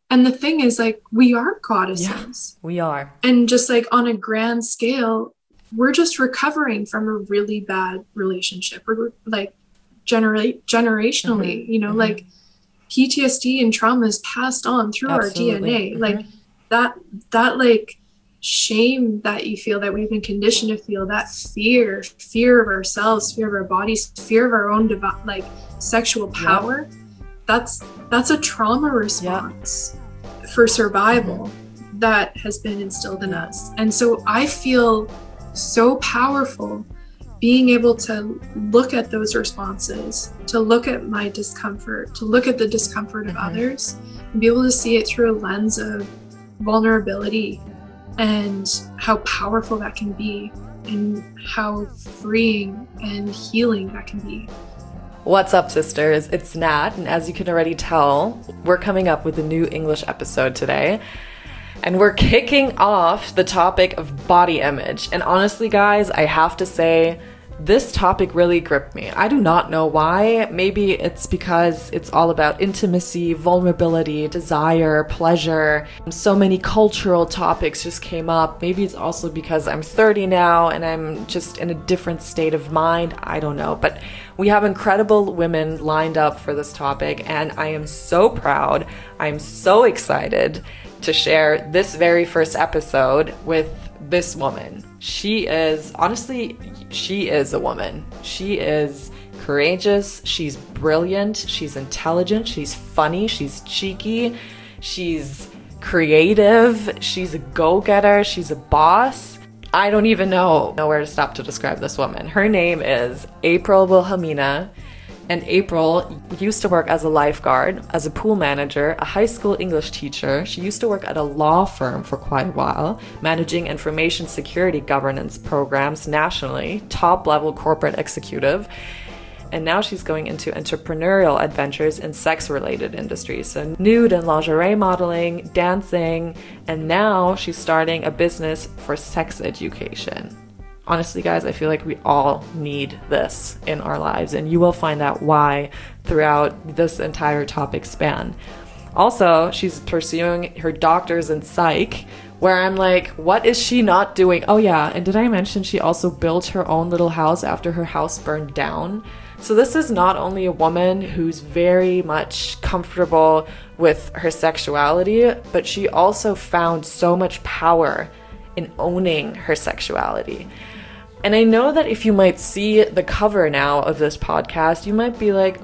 And the thing is, like, we are goddesses. Yeah, we are. And just like on a grand scale, we're just recovering from a really bad relationship. We're like generationally, like PTSD and trauma is passed on through Absolutely. our DNA. Like that like shame that you feel, that we've been conditioned to feel, that fear of ourselves, fear of our bodies, fear of our own like sexual power. That's a trauma response for survival that has been instilled in us. And so I feel so powerful being able to look at those responses, to look at my discomfort, to look at the discomfort of others, and be able to see it through a lens of vulnerability and how powerful that can be, and how freeing and healing that can be. What's up, sisters? It's Nat, and as you can already tell, we're coming up with a new English episode today. And we're kicking off the topic of body image. And honestly, guys, I have to say, this topic really gripped me. I do not know why. Maybe it's because it's all about intimacy, vulnerability, desire, pleasure. So many cultural topics just came up. Maybe it's also because I'm 30 now and I'm just in a different state of mind. I don't know. But we have incredible women lined up for this topic, and I am so proud. I'm so excited to share this very first episode with this woman. She is a woman. She is courageous, she's brilliant, she's intelligent, she's funny, she's cheeky, she's creative, she's a go-getter, she's a boss. I don't even know where to stop to describe this woman. Her name is April Wilhelmina. And April used to work as a lifeguard, as a pool manager, a high school English teacher. She used to work at a law firm for quite a while, managing information security governance programs nationally, top-level corporate executive. And now she's going into entrepreneurial adventures in sex-related industries. So nude and lingerie modeling, dancing, and now she's starting a business for sex education. Honestly, guys, I feel like we all need this in our lives, and you will find out why throughout this entire topic span. Also, she's pursuing her doctor's in psych, where I'm like, what is she not doing? Oh yeah, and did I mention she also built her own little house after her house burned down? So this is not only a woman who's very much comfortable with her sexuality, but she also found so much power in owning her sexuality. And I know that if you might see the cover now of this podcast, you might be like,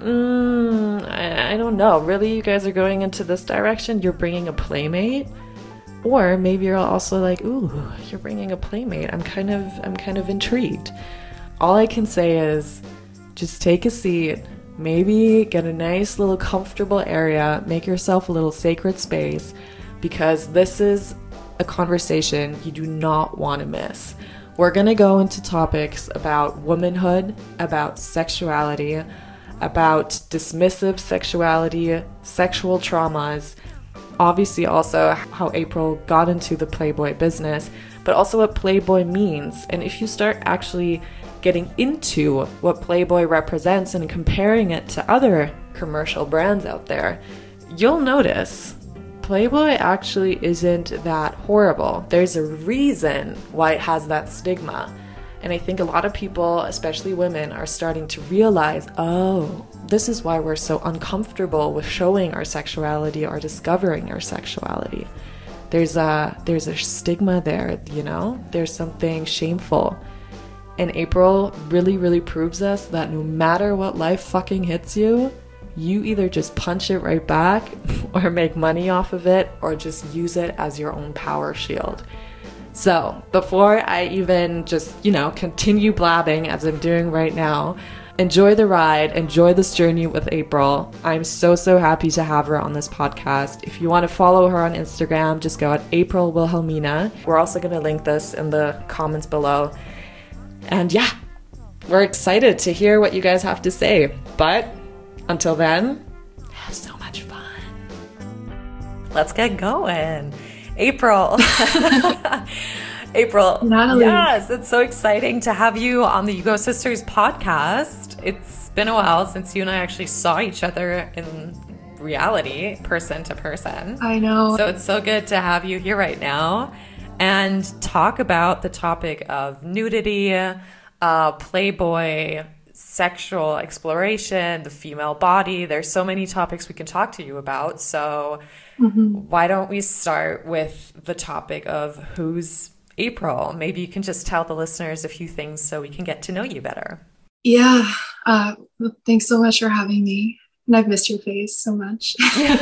I don't know. Really, you guys are going into this direction? You're bringing a playmate? Or maybe you're also like, ooh, you're bringing a playmate. I'm kind of intrigued. All I can say is just take a seat, maybe get a nice little comfortable area, make yourself a little sacred space, because this is a conversation you do not want to miss. We're going to go into topics about womanhood, about sexuality, about dismissive sexuality, sexual traumas, obviously also how April got into the Playboy business, but also what Playboy means. And if you start actually getting into what Playboy represents and comparing it to other commercial brands out there, you'll notice Playboy actually isn't that horrible. There's a reason why it has that stigma. And I think a lot of people, especially women, are starting to realize, oh, this is why we're so uncomfortable with showing our sexuality or discovering our sexuality. There's a stigma there, you know? There's something shameful. And April really, really proves us that no matter what life fucking hits you, you either just punch it right back or make money off of it or just use it as your own power shield. So before I even just, continue blabbing as I'm doing right now, enjoy the ride, enjoy this journey with April. I'm so happy to have her on this podcast. If you want to follow her on Instagram, just go at April Wilhelmina. We're also going to link this in the comments below. And yeah, we're excited to hear what you guys have to say. But until then, have so much fun. Let's get going. April. April. Natalie. Yes, it's so exciting to have you on the You Go Sisters podcast. It's been a while since you and I actually saw each other in reality, person to person. I know. So it's so good to have you here right now and talk about the topic of nudity, Playboy, sexual exploration, the female body. There's so many topics we can talk to you about. So why don't we start with the topic of who's April? Maybe you can just tell the listeners a few things so we can get to know you better. Yeah. Thanks so much for having me. And I've missed your face so much.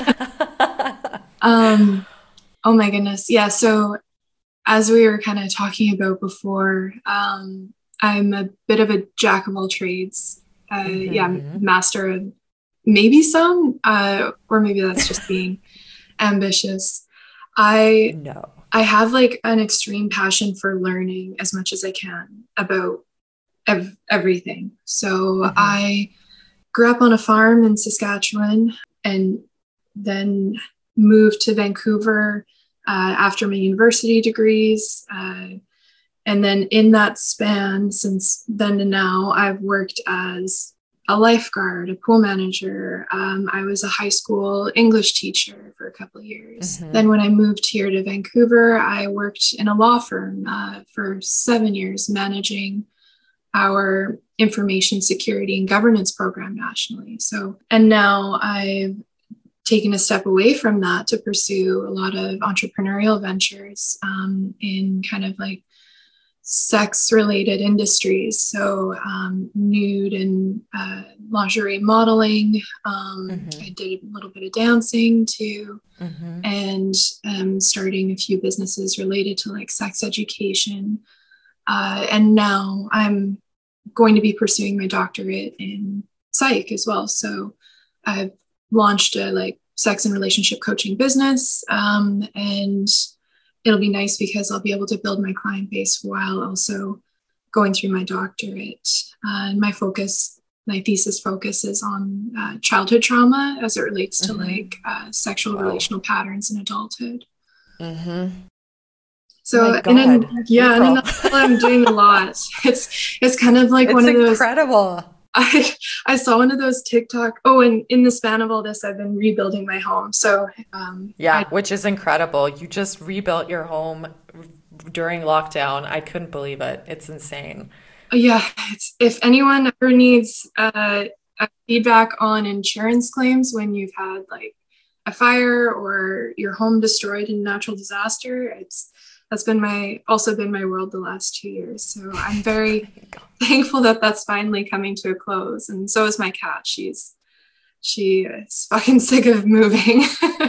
Oh my goodness. Yeah. So as we were kind of talking about before, I'm a bit of a jack of all trades. Yeah, master of maybe some, or maybe that's just being ambitious. I have like an extreme passion for learning as much as I can about everything. So I grew up on a farm in Saskatchewan and then moved to Vancouver after my university degrees. And then in that span, since then to now, I've worked as a lifeguard, a pool manager. I was a high school English teacher for a couple of years. Then when I moved here to Vancouver, I worked in a law firm for 7 years, managing our information security and governance program nationally. So, and now I've taken a step away from that to pursue a lot of entrepreneurial ventures in kind of like sex related industries. So nude and lingerie modeling. I did a little bit of dancing too, and starting a few businesses related to like sex education. And now I'm going to be pursuing my doctorate in psych as well. So I've launched a like sex and relationship coaching business, and it'll be nice because I'll be able to build my client base while also going through my doctorate. And my thesis focus is on childhood trauma as it relates to like sexual relational patterns in adulthood. So, in a nutshell, I'm doing a lot. It's kind of like one of those. Incredible. I saw one of those TikTok. Oh, and in the span of all this, I've been rebuilding my home. So, which is incredible. You just rebuilt your home during lockdown. I couldn't believe it. It's insane. Yeah. If anyone ever needs a feedback on insurance claims when you've had like a fire or your home destroyed in a natural disaster, that's also been my world the last 2 years. So I'm very thankful that that's finally coming to a close. And so is my cat. She is fucking sick of moving.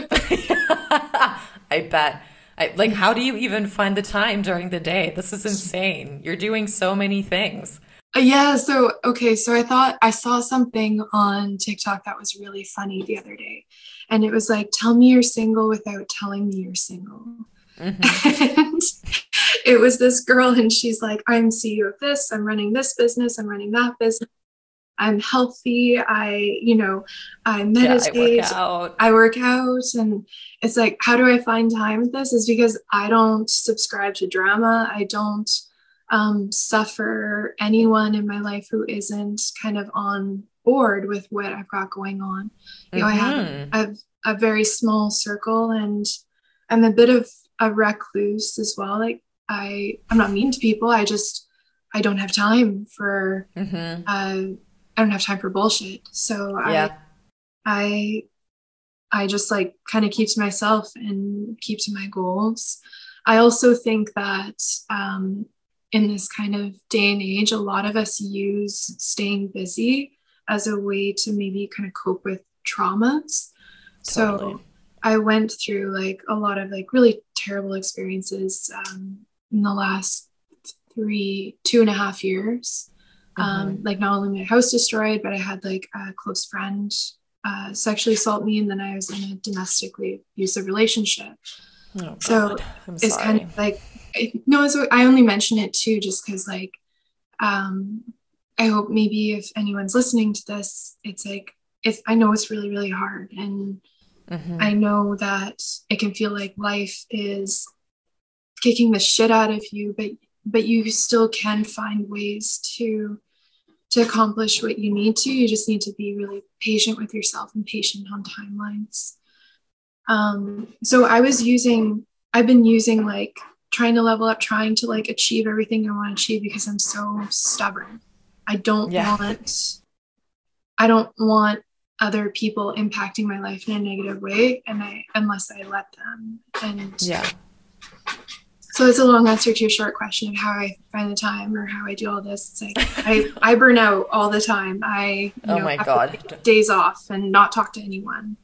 I bet. How do you even find the time during the day? This is insane. You're doing so many things. Yeah. So I thought I saw something on TikTok that was really funny the other day. And it was like, tell me you're single without telling me you're single. And it was this girl and she's like, I'm CEO of this, I'm running this business, I'm running that business, I'm healthy, I meditate, I work out. And it's like, how do I find time with this? Is because I don't subscribe to drama. I don't suffer anyone in my life who isn't kind of on board with what I've got going on. I have a very small circle and I'm a bit of a recluse as well. Like I'm not mean to people. I don't have time for I don't have time for bullshit. So I just like kind of keep to myself and keep to my goals. I also think that in this kind of day and age, a lot of us use staying busy as a way to maybe kind of cope with traumas. Totally. So I went through like a lot of like really terrible experiences in the last 2.5 years. Like not only my house destroyed, but I had like a close friend sexually assault me, and then I was in a domestically abusive relationship. Oh, so it's kind of like, I only mention it too, just because like, I hope maybe if anyone's listening to this, it's like, I know it's really, really hard. And I know that it can feel like life is kicking the shit out of you, but you still can find ways to to accomplish what you need to. You just need to be really patient with yourself and patient on timelines. So I've been using like trying to level up, trying to like achieve everything I want to achieve because I'm so stubborn. I don't want other people impacting my life in a negative way, unless I let them. And so it's a long answer to a short question of how I find the time or how I do all this. It's like I burn out all the time. I have to take days off and not talk to anyone.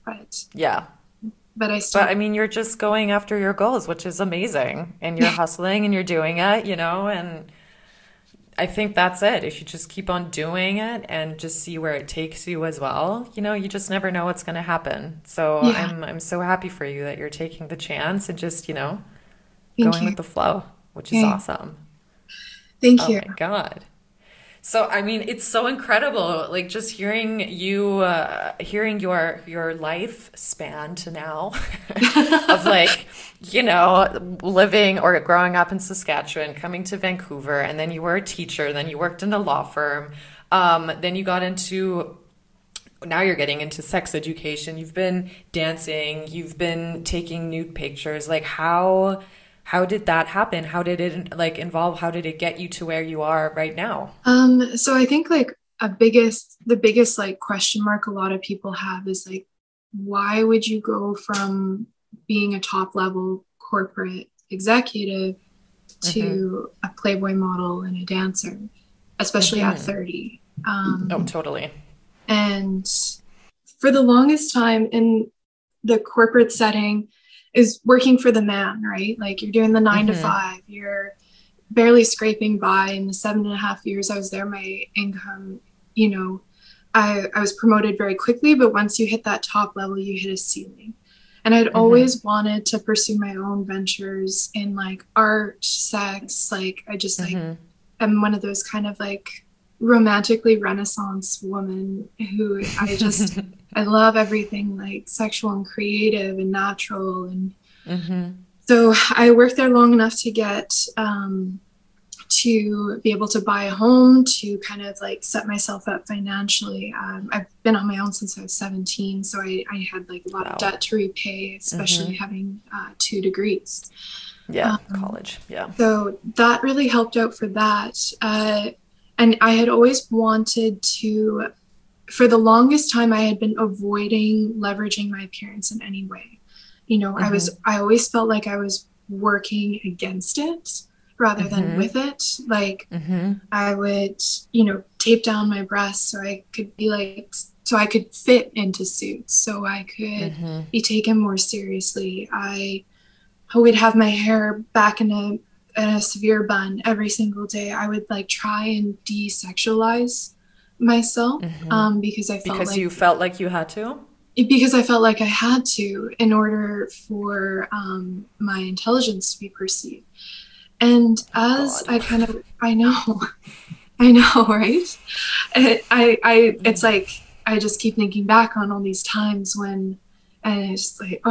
But I mean, you're just going after your goals, which is amazing, and you're hustling and you're doing it, and I think that's it. If you just keep on doing it and just see where it takes you as well, you just never know what's going to happen. So I'm so happy for you that you're taking the chance and just, going with the flow, which is awesome. Thank you. Oh my God. So, I mean, it's so incredible, like just hearing you, hearing your lifespan to now of like, living or growing up in Saskatchewan, coming to Vancouver, and then you were a teacher, then you worked in a law firm, then you got into, now you're getting into sex education, you've been dancing, you've been taking nude pictures, like how did that happen? How did it like involve? How did it get you to where you are right now? So I think like the biggest like question mark a lot of people have is like, why would you go from being a top level corporate executive to a Playboy model and a dancer, especially at 30? Oh, totally. And for the longest time in the corporate setting, is working for the man, right? Like you're doing the 9 to 5, you're barely scraping by. In the 7.5 years I was there, my income, I was promoted very quickly, but once you hit that top level, you hit a ceiling. And I'd always wanted to pursue my own ventures in like art, sex. Like I just like, I'm one of those kind of like romantically Renaissance woman who I love everything like sexual and creative and natural. And so I worked there long enough to get to be able to buy a home, to kind of like set myself up financially. I've been on my own since I was 17. So I had like a lot of debt to repay, especially having 2 degrees. College. So that really helped out for that. And I had always wanted to, for the longest time, I had been avoiding leveraging my appearance in any way. I always felt like I was working against it rather than with it. Like I would, tape down my breasts so I could be like, so I could fit into suits, so I could be taken more seriously. I would have my hair back in a severe bun every single day. I would like try and desexualize myself because you felt like you had to? Because I felt like I had to in order for my intelligence to be perceived. And as I know, right? It's like, I just keep thinking back on all these times when, and it's like,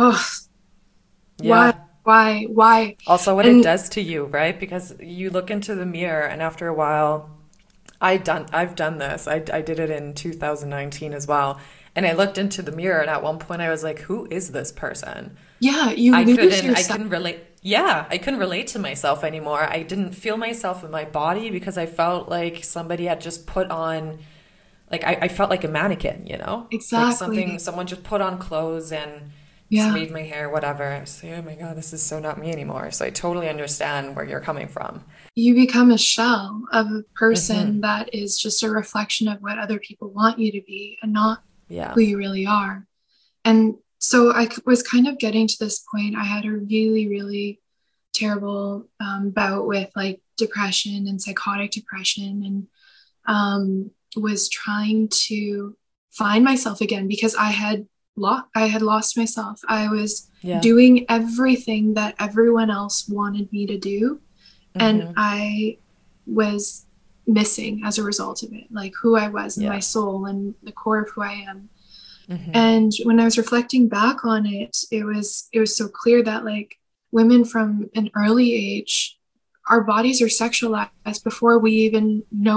why? Also what it does to you, right? Because you look into the mirror and after a while, I've done this. I did it in 2019 as well. And I looked into the mirror and at one point I was like, who is this person? Yeah, I couldn't relate. Yeah, I couldn't relate to myself anymore. I didn't feel myself in my body because I felt like somebody had just put on, like I felt like a mannequin, Exactly. Like someone just put on clothes and made my hair, whatever. I was like, oh my God, this is so not me anymore. So I totally understand where you're coming from. You become a shell of a person that is just a reflection of what other people want you to be and not who you really are. And so I was kind of getting to this point. I had a really, really terrible bout with like depression and psychotic depression, and was trying to find myself again because I had lost myself. I was doing everything that everyone else wanted me to do. And I was missing as a result of it, like who I was in my soul and the core of who I am. And when I was reflecting back on it, it was so clear that like women from an early age, our bodies are sexualized before we even know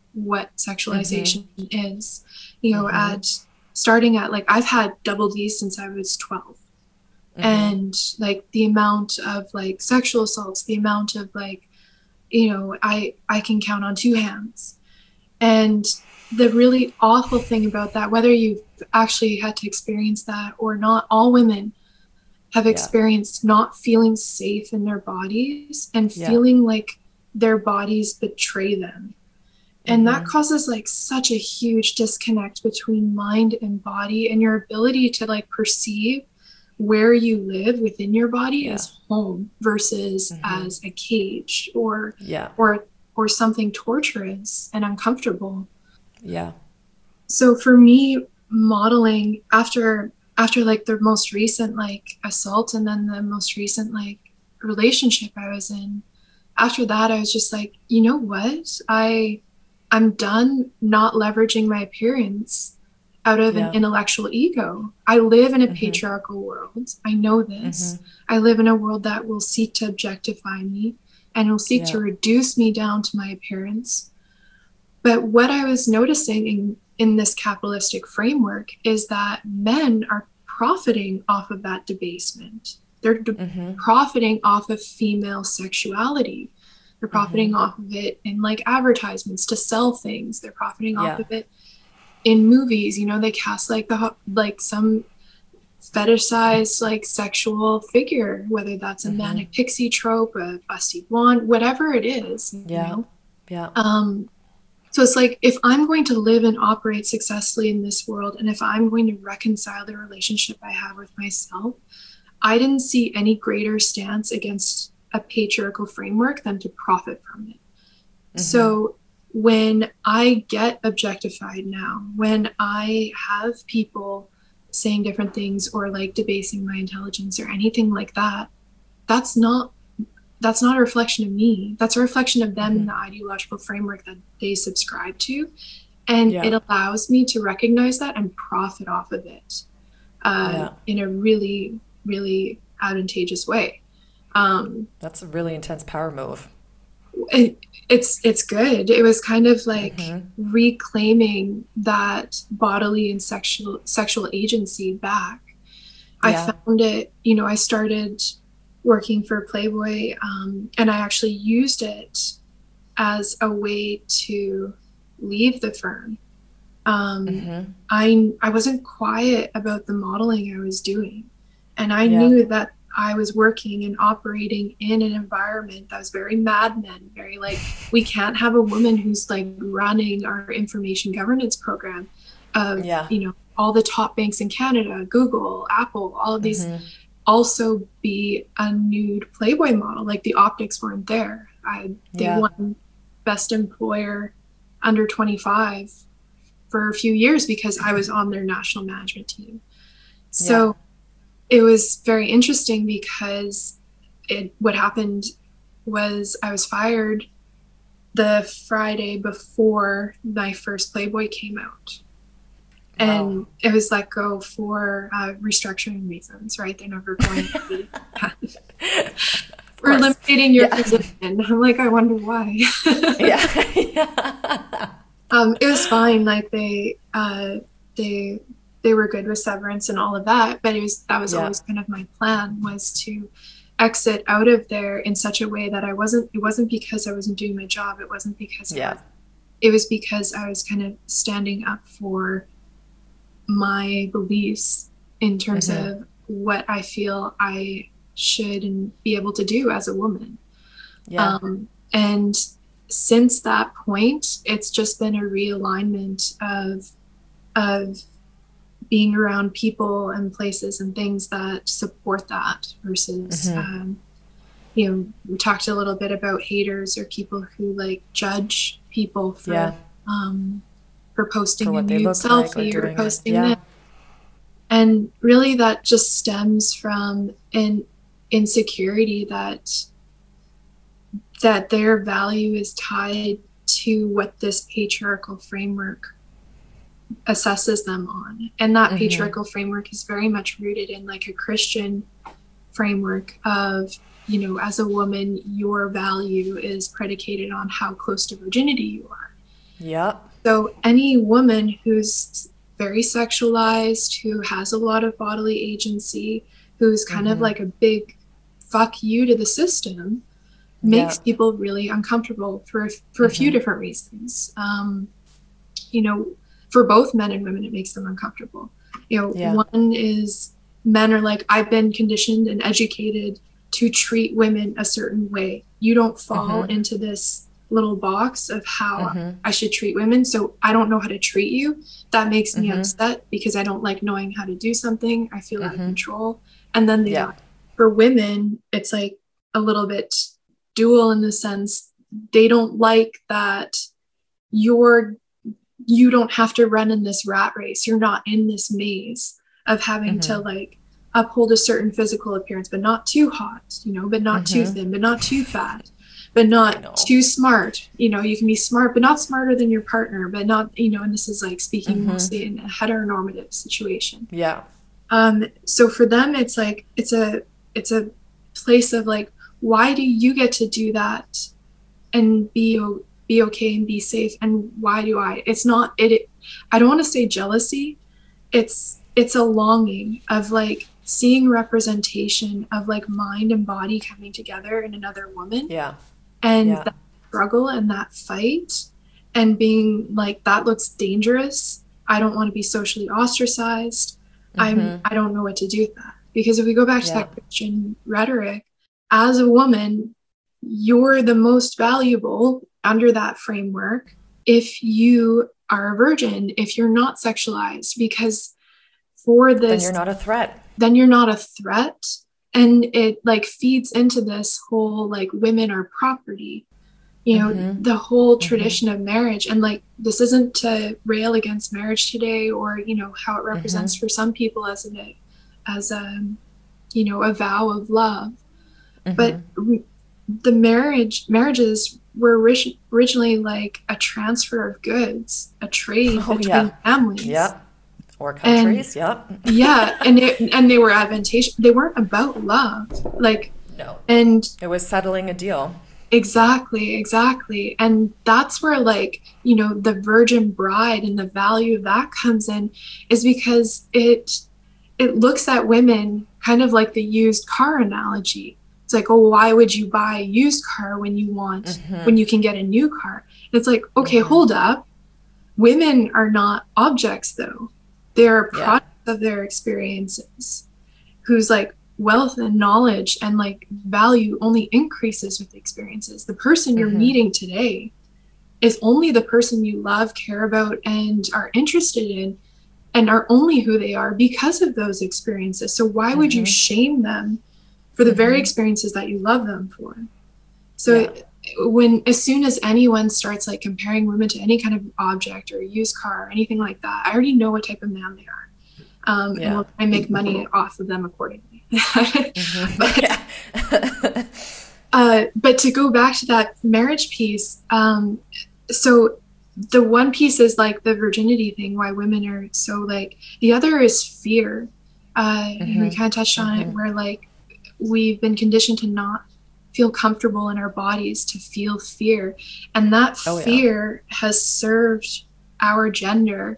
what sexualization is. You know, at starting at like, I've had double D since I was 12. And like the amount of like sexual assaults, the amount of like, you know, I can count on two hands. And the really awful thing about that, whether you've actually had to experience that or not, all women have experienced not feeling safe in their bodies and feeling like their bodies betray them. And that causes like such a huge disconnect between mind and body, and your ability to like perceive where you live within your body as home versus as a cage or something torturous and uncomfortable. Yeah. So for me, modeling after like the most recent like assault and then the most recent like relationship I was in, after that I was just like, you know what? I'm done not leveraging my appearance out of an intellectual ego. I live in a patriarchal world. I know this. I live in a world that will seek to objectify me and will seek to reduce me down to my appearance. But what I was noticing in this capitalistic framework is that men are profiting off of that debasement. They're profiting off of female sexuality. They're profiting off of it in like advertisements to sell things. They're profiting off of it in movies. You know, they cast like some fetishized like sexual figure, whether that's a manic pixie trope, a busty blonde, whatever it is. You know? So it's like, if I'm going to live and operate successfully in this world, and if I'm going to reconcile the relationship I have with myself, I didn't see any greater stance against a patriarchal framework than to profit from it. So when I get objectified now, when I have people saying different things or like debasing my intelligence or anything like that, that's not a reflection of me. That's a reflection of them and the ideological framework that they subscribe to. And it allows me to recognize that and profit off of it in a really, really advantageous way. That's a really intense power move. It's good. It was kind of like reclaiming that bodily and sexual agency back. I found it, you know, I started working for Playboy, and I actually used it as a way to leave the firm. I wasn't quiet about the modeling I was doing, and I knew that I was working and operating in an environment that was very Mad Men, very like, we can't have a woman who's like running our information governance program of, you know, all the top banks in Canada, Google, Apple, all of these also be a nude Playboy model. Like the optics weren't there. They won best employer under 25 for a few years because I was on their national management team. So it was very interesting because what happened was I was fired the Friday before my first Playboy came out. And it was let go for restructuring reasons, right? They're never going to be we're eliminating your position. I'm like, I wonder why. It was fine. Like they were good with severance and all of that, but that was always kind of my plan, was to exit out of there in such a way that it wasn't because I wasn't doing my job. It wasn't because it was because I was kind of standing up for my beliefs in terms of what I feel I should and be able to do as a woman. And since that point, it's just been a realignment of being around people and places and things that support that versus you know, we talked a little bit about haters or people who like judge people for posting a nude selfie or posting that. And really that just stems from an insecurity that their value is tied to what this patriarchal framework assesses them on. And that patriarchal framework is very much rooted in like a Christian framework of, you know, as a woman, your value is predicated on how close to virginity you are. Yep. So any woman who's very sexualized, who has a lot of bodily agency, who's kind of like a big fuck you to the system, makes people really uncomfortable for a few different reasons. You know, for both men and women, it makes them uncomfortable. You know, one is men are like, I've been conditioned and educated to treat women a certain way. You don't fall into this little box of how I should treat women. So I don't know how to treat you. That makes me upset because I don't like knowing how to do something. I feel out of control. And then for women, it's like a little bit dual in the sense they don't like that you don't have to run in this rat race. You're not in this maze of having to like uphold a certain physical appearance, but not too hot, you know, but not too thin, but not too fat, but not too smart. You know, you can be smart, but not smarter than your partner, but not, you know, and this is like speaking mostly in a heteronormative situation. Yeah. So for them, it's like, it's a place of like, why do you get to do that and be okay and be safe? And why do I? It's not, I don't want to say jealousy. It's a longing of like seeing representation of like mind and body coming together in another woman. Yeah. And that struggle and that fight and being like, that looks dangerous. I don't want to be socially ostracized. I don't know what to do with that. Because if we go back to that Christian rhetoric, as a woman, you're the most valuable under that framework if you are a virgin, if you're not sexualized, because for this, then you're not a threat. Then you're not a threat. And it like feeds into this whole like women are property, you know, the whole tradition of marriage. And like, this isn't to rail against marriage today or, you know, how it represents for some people as a, you know, a vow of love. But the marriages were originally like a transfer of goods, a trade between families. Yep. Or countries. And they were advantageous. They weren't about love. Like, no. And it was settling a deal. Exactly. And that's where like, you know, the virgin bride and the value of that comes in, is because it looks at women kind of like the used car analogy. It's like, oh, why would you buy a used car when you can get a new car? And it's like, okay, hold up. Women are not objects though. They're products of their experiences, whose like wealth and knowledge and like value only increases with experiences. The person you're meeting today is only the person you love, care about, and are interested in, and are only who they are because of those experiences. So why would you shame them for the very experiences that you love them for? So as soon as anyone starts like comparing women to any kind of object or used car or anything like that, I already know what type of man they are. And we'll try and make money off of them accordingly. But to go back to that marriage piece, so the one piece is like the virginity thing, why women are so like, the other is fear. And we kind of touched on it, where like we've been conditioned to not feel comfortable in our bodies, to feel fear. And that fear has served our gender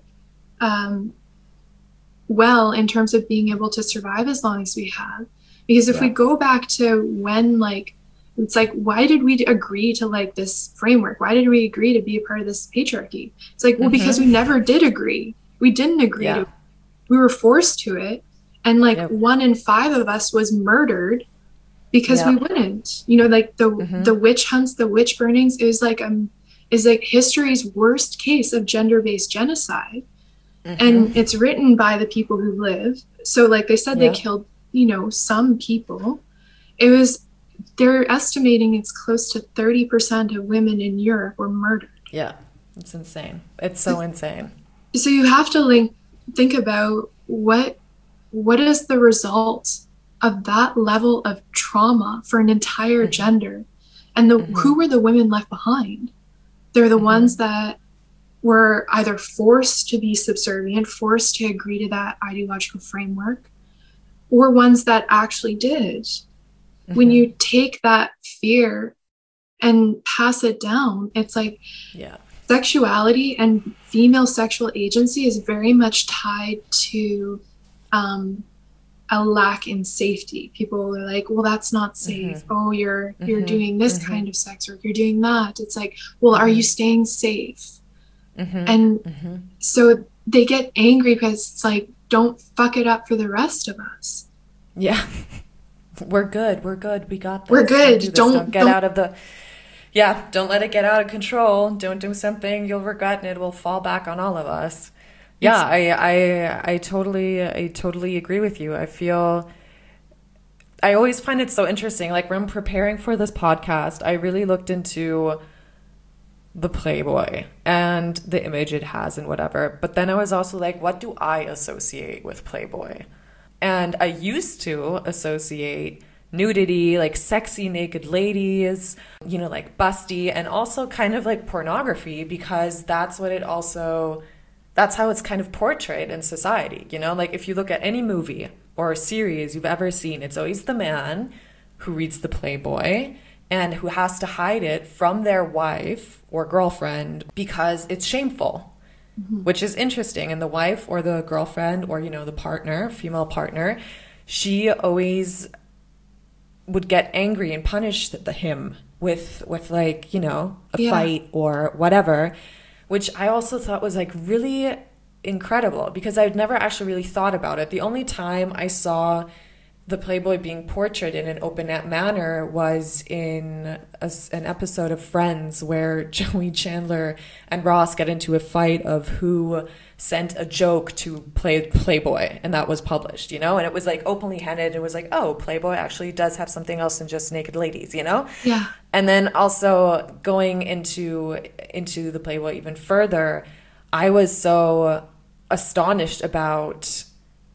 well in terms of being able to survive as long as we have. Because if we go back to when like, it's like, why did we agree to like this framework? Why did we agree to be a part of this patriarchy? It's like, well, because we never did agree. We didn't agree to it. We were forced to it. And like 1 in 5 of us was murdered because we wouldn't, you know, like the witch hunts, the witch burnings is like history's worst case of gender-based genocide. And it's written by the people who live. So like they said, they killed, you know, some people. They're estimating it's close to 30% of women in Europe were murdered. Yeah, it's insane. It's so insane. So you have to think about what is the result of that level of trauma for an entire gender, and who were the women left behind? They're the ones that were either forced to be subservient, forced to agree to that ideological framework, or ones that actually did. When you take that fear and pass it down, it's like sexuality and female sexual agency is very much tied to a lack in safety. People are like, well, that's not safe. Mm-hmm. Oh, you're doing this mm-hmm. kind of sex work. You're doing that. It's like, well, mm-hmm. are you staying safe? Mm-hmm. And mm-hmm. so they get angry because it's like, don't fuck it up for the rest of us. Yeah. We're good. We got this. We're good. Don't get out of the... Yeah, don't let it get out of control. Don't do something you'll regret and it will fall back on all of us. Yeah, I totally agree with you. I always find it so interesting. Like when I'm preparing for this podcast, I really looked into the Playboy and the image it has and whatever. But then I was also like, what do I associate with Playboy? And I used to associate nudity, like sexy naked ladies, you know, like busty, and also kind of like pornography, because that's how it's kind of portrayed in society. You know, like if you look at any movie or series you've ever seen, it's always the man who reads the Playboy and who has to hide it from their wife or girlfriend because it's shameful, mm-hmm. which is interesting. And the wife or the girlfriend or, you know, the partner, female partner, she always would get angry and punish him with like, you know, a fight or whatever, which I also thought was like really incredible because I'd never actually really thought about it. The only time I saw the Playboy being portrayed in an open manner was in an episode of Friends where Joey Chandler and Ross get into a fight of who sent a joke to Playboy, and that was published, you know, and it was like openly handed. It was like, oh, Playboy actually does have something else than just naked ladies, you know? Yeah. And then also going into the Playboy even further, I was so astonished about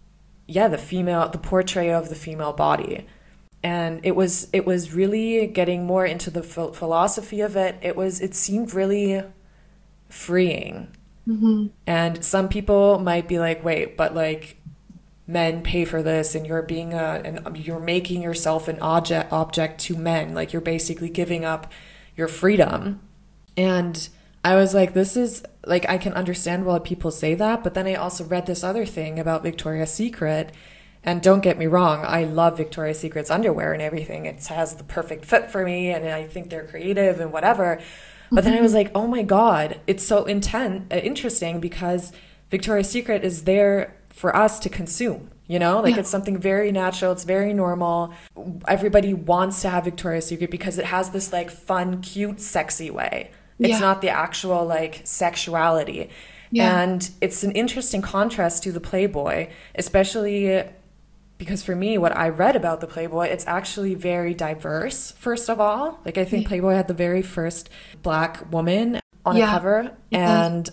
the portrayal of the female body. And it was really getting more into the philosophy of it. It seemed really freeing. Mm-hmm. And some people might be like, wait, but like men pay for this and you're being you're making yourself an object to men. Like you're basically giving up your freedom. And I was like, this is like, I can understand why people say that. But then I also read this other thing about Victoria's Secret. And don't get me wrong, I love Victoria's Secret's underwear and everything. It has the perfect fit for me and I think they're creative and whatever. But then I was like, oh my God, it's so interesting because Victoria's Secret is there for us to consume, you know? Like it's something very natural, it's very normal. Everybody wants to have Victoria's Secret because it has this like fun, cute, sexy way. It's not the actual like sexuality. Yeah. And it's an interesting contrast to the Playboy, especially because for me, what I read about the Playboy, it's actually very diverse, first of all. Like I think Playboy had the very first Black woman on a cover. And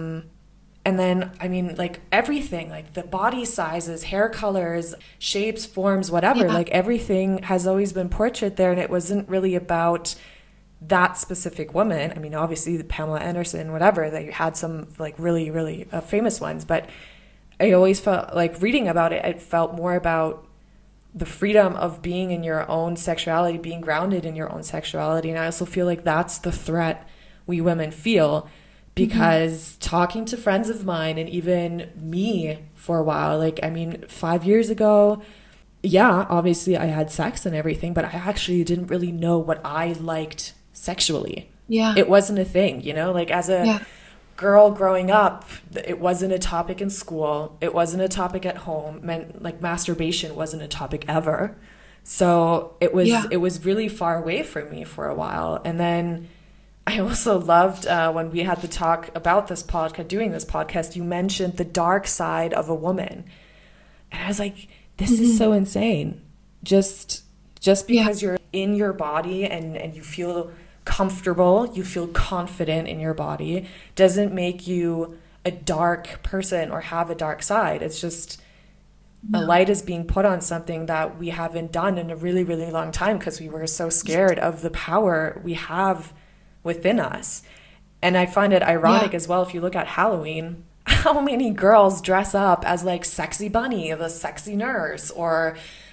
then, I mean, like everything, like the body sizes, hair colors, shapes, forms, whatever, like everything has always been portrayed there. And it wasn't really about that specific woman. I mean, obviously Pamela Anderson, whatever, that you had some like really, really famous ones, but I always felt like reading about it, it felt more about the freedom of being in your own sexuality, being grounded in your own sexuality. And I also feel like that's the threat we women feel because talking to friends of mine and even me for a while, like, I mean, 5 years ago, obviously I had sex and everything, but I actually didn't really know what I liked sexually. Yeah. It wasn't a thing, you know, like as a girl growing up, it wasn't a topic in school. It wasn't a topic at home. Like masturbation wasn't a topic ever. So it was really far away from me for a while. And then I also loved when we had the talk about this podcast, doing this podcast, you mentioned the dark side of a woman. And I was like, this is so insane. Just because you're in your body and you feel comfortable, you feel confident in your body, doesn't make you a dark person or have a dark side. It's just a light is being put on something that we haven't done in a really, really long time because we were so scared of the power we have within us. And I find it ironic as well, if you look at Halloween, how many girls dress up as like sexy bunny, the sexy nurse, or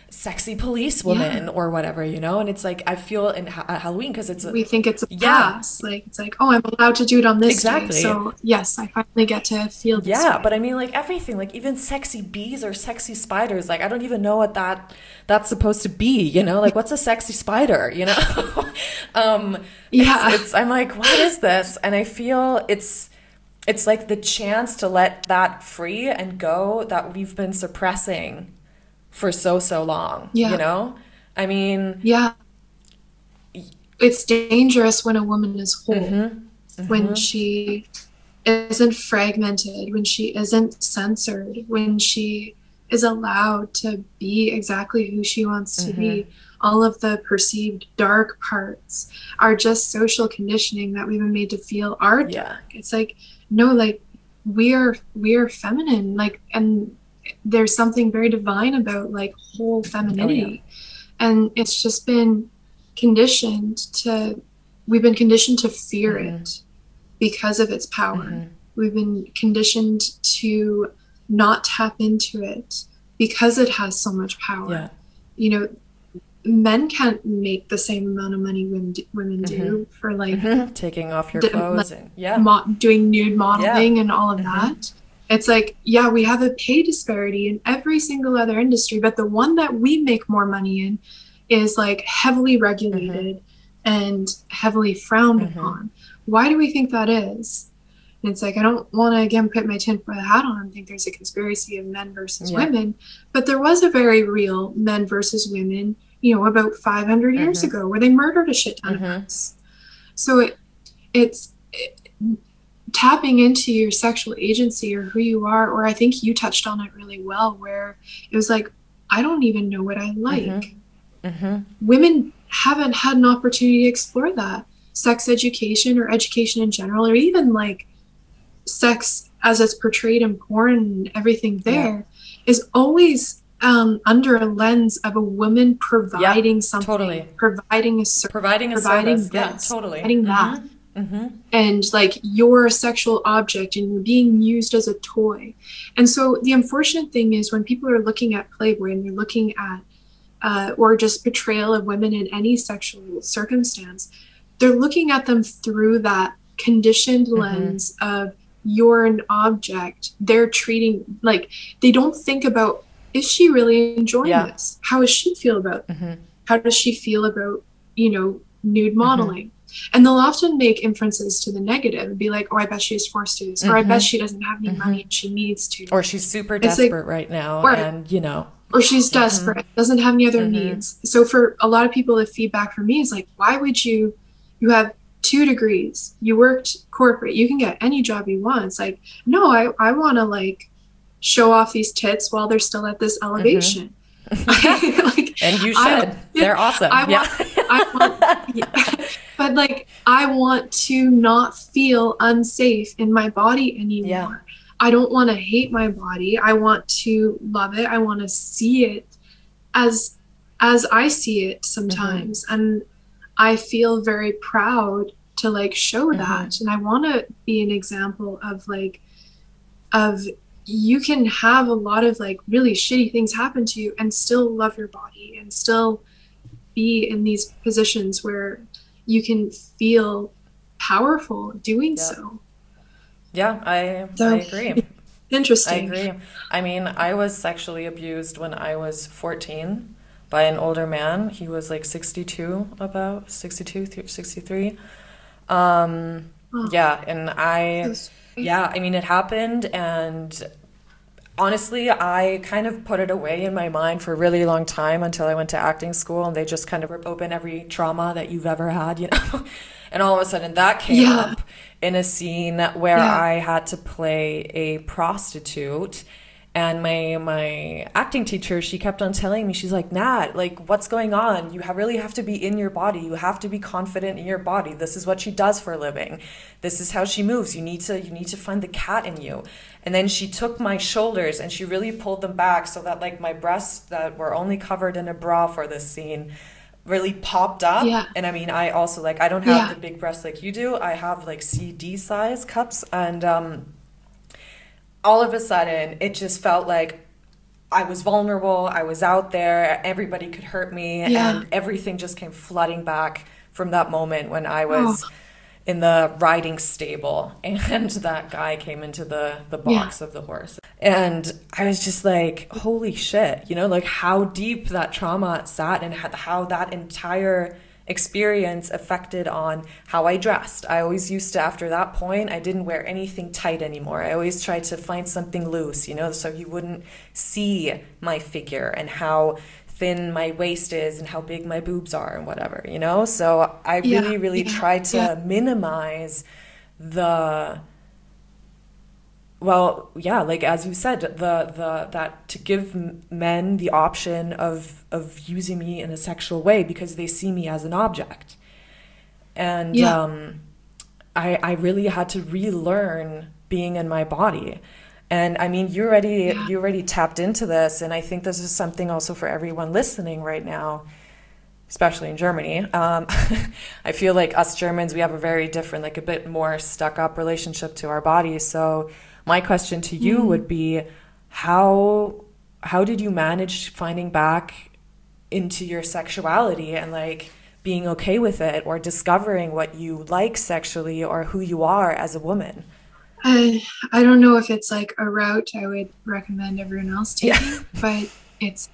sexy policewoman or whatever, you know? And it's like, I feel at Halloween, because we think it's a pass. Like, it's like, oh, I'm allowed to do it on this day. So yes, I finally get to feel this way. But I mean, like, everything, like even sexy bees or sexy spiders, like I don't even know what that's supposed to be, you know? Like, what's a sexy spider, you know? I'm like, what is this? And I feel it's like the chance to let that free and go that we've been suppressing for so long, you know? I mean... Yeah. It's dangerous when a woman is whole, when she isn't fragmented, when she isn't censored, when she is allowed to be exactly who she wants to be. All of the perceived dark parts are just social conditioning that we've been made to feel are dark. It's like, no, like, we are feminine, like, and there's something very divine about like whole femininity. And it's just been we've been conditioned to fear it because of its power. We've been conditioned to not tap into it because it has so much power. You know, men can't make the same amount of money women do for like taking off your clothes and doing nude modeling and all of that. It's like, we have a pay disparity in every single other industry, but the one that we make more money in is like heavily regulated and heavily frowned upon. Why do we think that is? And it's like, I don't want to again put my tinfoil hat on and think there's a conspiracy of men versus women, but there was a very real men versus women, you know, about 500 years ago, where they murdered a shit ton of us. So it's tapping into your sexual agency or who you are, or I think you touched on it really well, where it was like, I don't even know what I like. Women haven't had an opportunity to explore that. Sex education or education in general, or even like sex as it's portrayed in porn and everything there is always under a lens of a woman providing something, providing a service, providing this, providing that. And like you're a sexual object and you're being used as a toy. And so the unfortunate thing is when people are looking at Playboy and they're looking at or just portrayal of women in any sexual circumstance, they're looking at them through that conditioned lens of you're an object. They're treating, like, they don't think about, is she really enjoying this? How does she feel about how does she feel about, you know, nude modeling? And they'll often make inferences to the negative and be like, oh, I bet she's forced to do this, or I bet she doesn't have any money and she needs to. Or she's super desperate right now, and, you know. Or she's desperate, doesn't have any other needs. So for a lot of people, the feedback from me is like, why would you have 2 degrees, you worked corporate, you can get any job you want. It's like, no, I want to like show off these tits while they're still at this elevation. Like, and you should. They're awesome. But like, I want to not feel unsafe in my body anymore. I don't want to hate my body. I want to love it. I want to see it as I see it sometimes. And I feel very proud to like show that. And I want to be an example of like, you can have a lot of like really shitty things happen to you and still love your body and still be in these positions where you can feel powerful doing so. Yeah, I agree. Interesting. I agree. I mean, I was sexually abused when I was 14 by an older man. He was like 62, 63. Yeah, and I mean, it happened, and honestly, I kind of put it away in my mind for a really long time until I went to acting school, and they just kind of rip open every trauma that you've ever had, you know? And all of a sudden that came up in a scene where I had to play a prostitute. And my acting teacher, she kept on telling me, she's like, Nat, like, what's going on? You really have to be in your body. You have to be confident in your body. This is what she does for a living. This is how she moves. You need to find the cat in you. And then she took my shoulders and she really pulled them back so that like my breasts that were only covered in a bra for this scene really popped up. And I mean, I also like, I don't have the big breasts like you do. I have like CD size cups, and all of a sudden it just felt like I was vulnerable, I was out there, everybody could hurt me, Yeah. and everything just came flooding back from that moment when I Oh, was in the riding stable and that guy came into the yeah. box of the horse. And I was just like, holy shit, you know, like how deep that trauma sat and how that entire experience affected on how I dressed. I always used to, after that point, I didn't wear anything tight anymore. I always tried to find something loose, you know, so you wouldn't see my figure and how thin my waist is and how big my boobs are and whatever, you know? So I Yeah. really Yeah. tried Yeah. to minimize the, well, yeah, like as you said, the that to give men the option of using me in a sexual way because they see me as an object. And Yeah. I really had to relearn being in my body. And I mean, Yeah. you already tapped into this, and I think this is something also for everyone listening right now, especially in Germany. I feel like us Germans, we have a very different, like a bit more stuck up relationship to our bodies. So my question to you would be, how did you manage finding back into your sexuality and like being okay with it or discovering what you like sexually or who you are as a woman? I don't know if it's like a route I would recommend everyone else Yeah. taking, but it's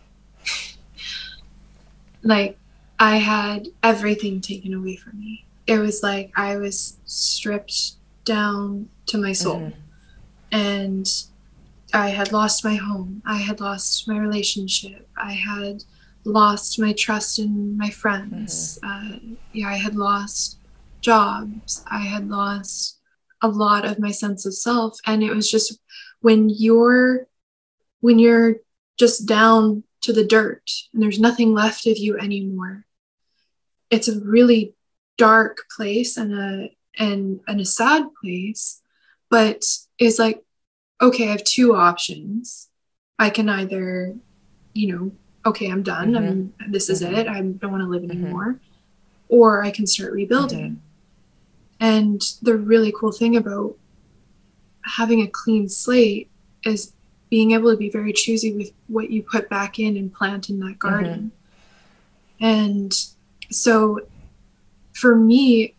like I had everything taken away from me. It was like I was stripped down to my soul. And I had lost my home. I had lost my relationship. I had lost my trust in my friends. Yeah, I had lost jobs. I had lost a lot of my sense of self. And it was just when you're just down to the dirt and there's nothing left of you anymore, it's a really dark place and a sad place. But it's like, okay, I have two options. I can either, okay, I'm done. This is it. I don't want to live anymore. Or I can start rebuilding. And the really cool thing about having a clean slate is being able to be very choosy with what you put back in and plant in that garden. And so for me,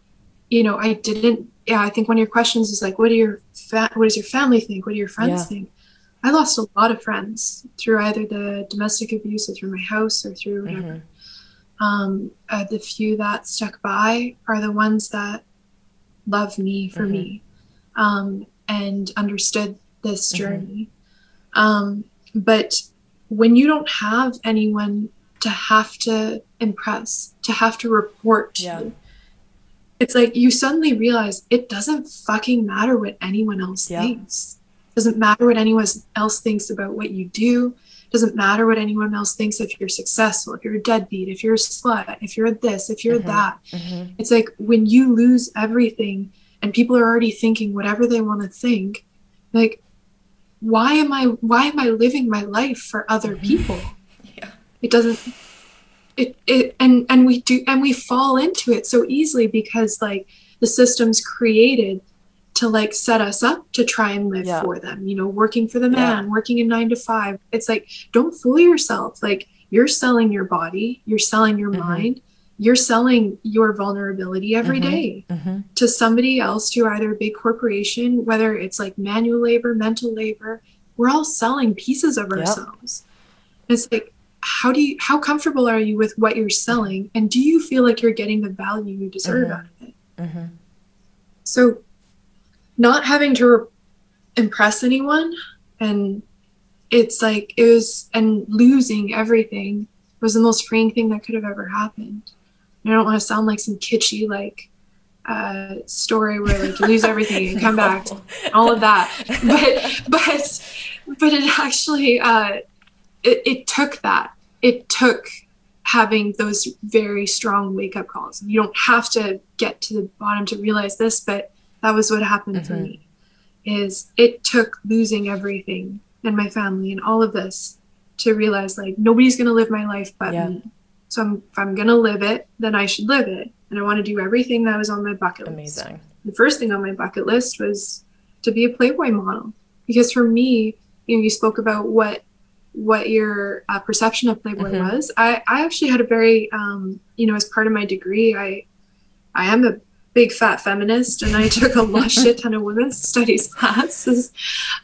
I think one of your questions is like, what does your family think? What do your friends think? I lost a lot of friends through either the domestic abuse or through my house or through whatever. The few that stuck by are the ones that love me for me, and understood this journey. But when you don't have anyone to have to impress, to have to report to, it's like you suddenly realize it doesn't fucking matter what anyone else thinks. It doesn't matter what anyone else thinks about what you do. It doesn't matter what anyone else thinks if you're successful, if you're a deadbeat, if you're a slut, if you're this, if you're that. It's like when you lose everything and people are already thinking whatever they want to think, like, why am I living my life for other people? It doesn't, and we fall into it so easily because like the system's created to like set us up to try and live for them, working for the man, working a 9 to 5. It's like, don't fool yourself. Like, you're selling your body, you're selling your mind, you're selling your vulnerability every day to somebody else, to either a big corporation, whether it's like manual labor, mental labor. We're all selling pieces of ourselves. It's like, how comfortable are you with what you're selling? And do you feel like you're getting the value you deserve out of it? So not having to impress anyone, and and losing everything was the most freeing thing that could have ever happened. And I don't want to sound like some kitschy, like, story where like you lose everything and come back, all of that. But it actually, it took that. It took having those very strong wake-up calls. You don't have to get to the bottom to realize this, but that was what happened for me. Is it took losing everything and my family and all of this to realize like nobody's going to live my life but me. So if I'm going to live it, then I should live it. And I want to do everything that was on my bucket list. Amazing. The first thing on my bucket list was to be a Playboy model. Because for me, you spoke about what what your perception of Playboy was. I actually had a very, as part of my degree, I am a big fat feminist, and I took a shit ton of women's studies classes.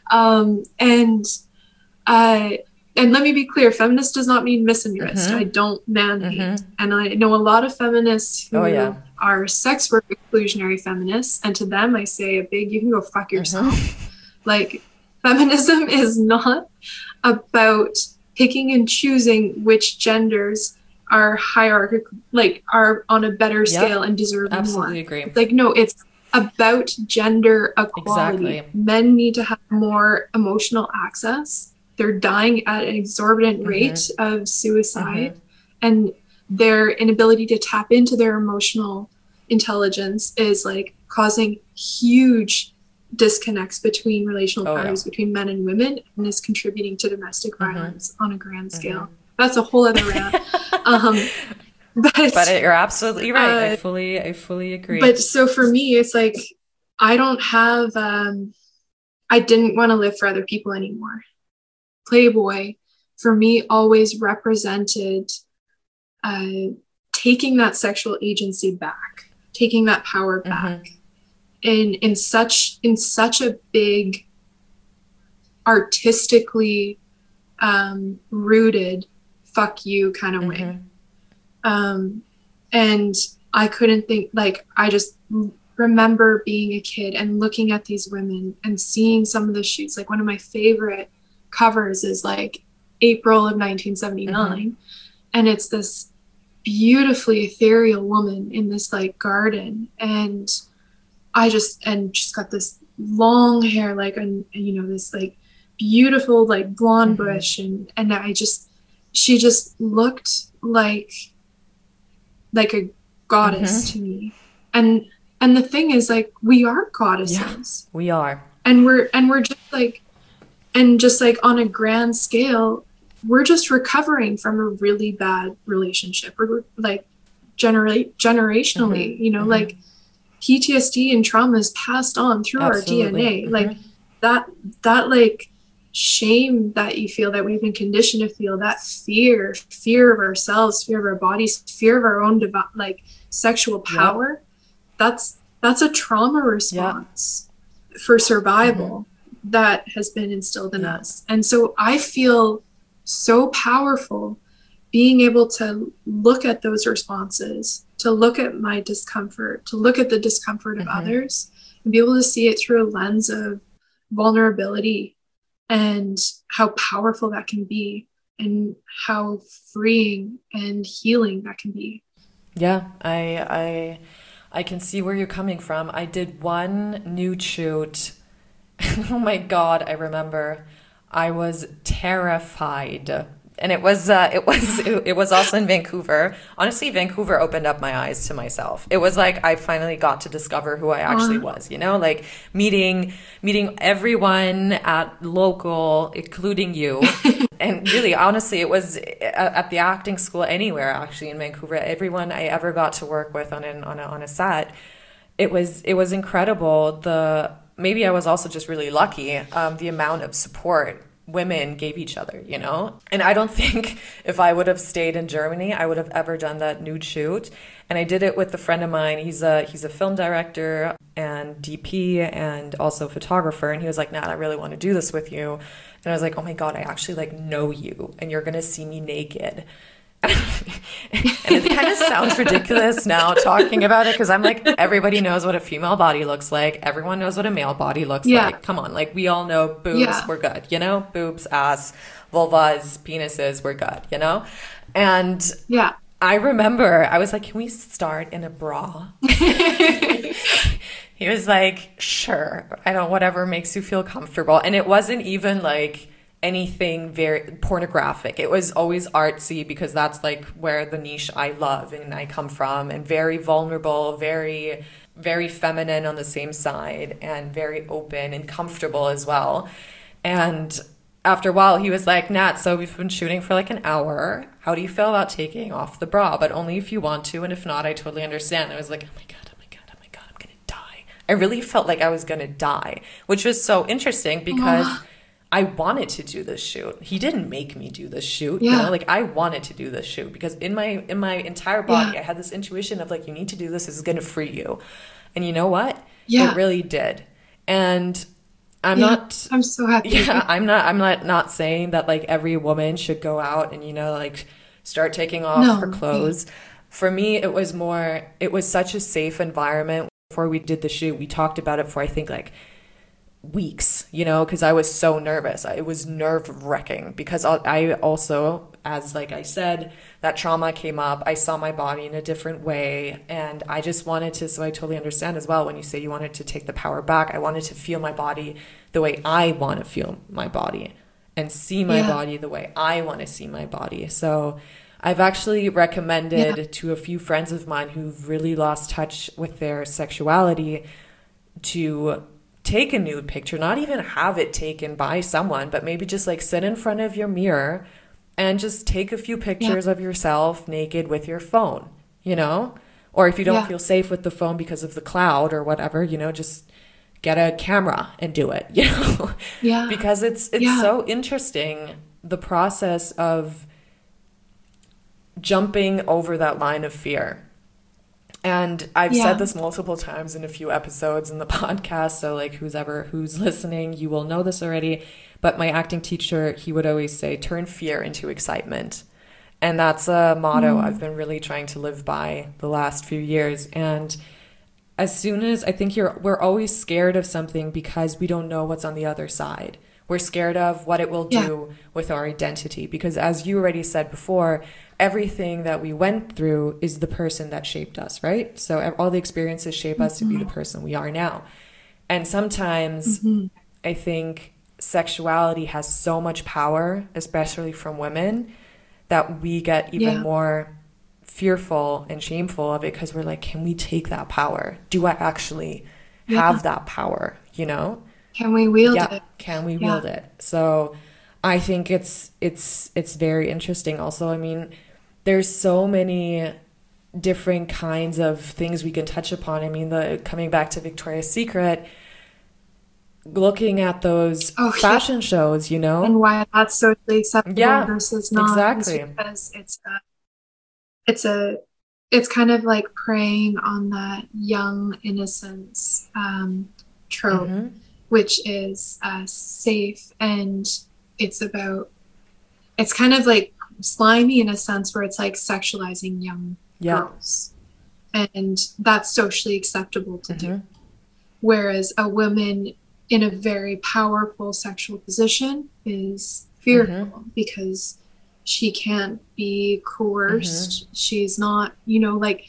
And let me be clear, feminist does not mean misandrist. I don't man-hate. And I know a lot of feminists who are sex work exclusionary feminists, and to them I say a big, you can go fuck yourself. Like, feminism is not about picking and choosing which genders are hierarchical, like are on a better scale and deserve absolutely more. Agree. Like, no, it's about gender equality. Exactly. Men need to have more emotional access. They're dying at an exorbitant rate of suicide, and their inability to tap into their emotional intelligence is like causing huge disconnects between relational patterns between men and women, and is contributing to domestic violence on a grand scale. That's a whole other rant. But you're absolutely right. I fully agree. But so for me, it's like, I don't have, I didn't want to live for other people anymore. Playboy for me always represented taking that sexual agency back, taking that power back in such a big, artistically rooted fuck you kind of way. And I couldn't think, like, I just remember being a kid and looking at these women and seeing some of the shoots. Like, one of my favorite covers is like April of 1979, and it's this beautifully ethereal woman in this like garden, and she's got this long hair, like, and this like beautiful like blonde bush, and she just looked like a goddess to me. And the thing is, like, we are goddesses. We are. And we're just like, and just like on a grand scale, we're just recovering from a really bad relationship. We're like generationally, like PTSD and trauma is passed on through our DNA. Like that like shame that you feel, that we've been conditioned to feel, that fear of ourselves, fear of our bodies, fear of our own like sexual power. That's a trauma response for survival that has been instilled in us. And so I feel so powerful being able to look at those responses, to look at my discomfort, to look at the discomfort of others, and be able to see it through a lens of vulnerability and how powerful that can be, and how freeing and healing that can be. Yeah, I can see where you're coming from. I did one nude shoot. Oh my God, I remember I was terrified. And it was also in Vancouver. Honestly, Vancouver opened up my eyes to myself. It was like I finally got to discover who I actually was, like meeting everyone at local, including you. And really, honestly, it was at the acting school anywhere, actually, in Vancouver. Everyone I ever got to work with on a set, it was incredible. Maybe I was also just really lucky, the amount of support women gave each other, And I don't think if I would have stayed in Germany, I would have ever done that nude shoot. And I did it with a friend of mine. He's a film director and DP and also photographer. And he was like, Nat, I really want to do this with you. And I was like, oh my God, I actually know you, and you're going to see me naked. And it kind of sounds ridiculous now talking about it, because I'm like, everybody knows what a female body looks like. Everyone knows what a male body looks like. Come on, like, we all know boobs, we're good, Boobs, ass, vulvas, penises, we're good, And I remember I was like, can we start in a bra? He was like, sure, whatever makes you feel comfortable. And it wasn't even like anything very pornographic. It was always artsy, because that's like where the niche I love and I come from, and very vulnerable, very, very feminine on the same side, and very open and comfortable as well. And after a while, he was like, Nat, so we've been shooting for like an hour. How do you feel about taking off the bra? But only if you want to, and if not, I totally understand. I was like, oh my God, I really felt like I was going to die, which was so interesting, because I wanted to do this shoot. He didn't make me do this shoot, Yeah. you know, like I wanted to do this shoot because in my entire body, I had this intuition of like, you need to do this. This is going to free you. And you know what? Yeah. It really did. And I'm so happy. Yeah, I'm not saying that like every woman should go out and, you know, like start taking off her clothes. For me, it was such a safe environment. Before we did the shoot, we talked about it for I think like weeks, you know, because I was so nervous. It was nerve-wracking because I also, as like I said, that trauma came up. I saw my body in a different way, and I just wanted to, so I totally understand as well when you say you wanted to take the power back. I wanted to feel my body the way I want to feel my body and see my body the way I want to see my body. So I've actually recommended to a few friends of mine who've really lost touch with their sexuality to take a nude picture, not even have it taken by someone, but maybe just like sit in front of your mirror and just take a few pictures of yourself naked with your phone, you know? Or if you don't feel safe with the phone because of the cloud or whatever, you know, just get a camera and do it, you know? Because it's so interesting, the process of jumping over that line of fear. And I've said this multiple times in a few episodes in the podcast, so like who's listening, you will know this already. But my acting teacher, he would always say, turn fear into excitement. And that's a motto I've been really trying to live by the last few years. And as soon as I think we're always scared of something because we don't know what's on the other side. We're scared of what it will do with our identity. Because as you already said before, everything that we went through is the person that shaped us, right? So all the experiences shape us to be the person we are now. And sometimes I think sexuality has so much power, especially from women, that we get even more fearful and shameful of it because we're like, can we take that power? Do I actually have that power, you know? Can we wield it? Can we wield it? So I think it's very interesting also. I mean, there's so many different kinds of things we can touch upon. I mean, coming back to Victoria's Secret, looking at those fashion shows, you know, and why that's socially acceptable versus not. Exactly. Because it's kind of like preying on that young innocence trope, which is safe, and it's kind of like slimy in a sense where it's like sexualizing young girls, and that's socially acceptable to do. Whereas a woman in a very powerful sexual position is fearful because she can't be coerced. She's not, you know, like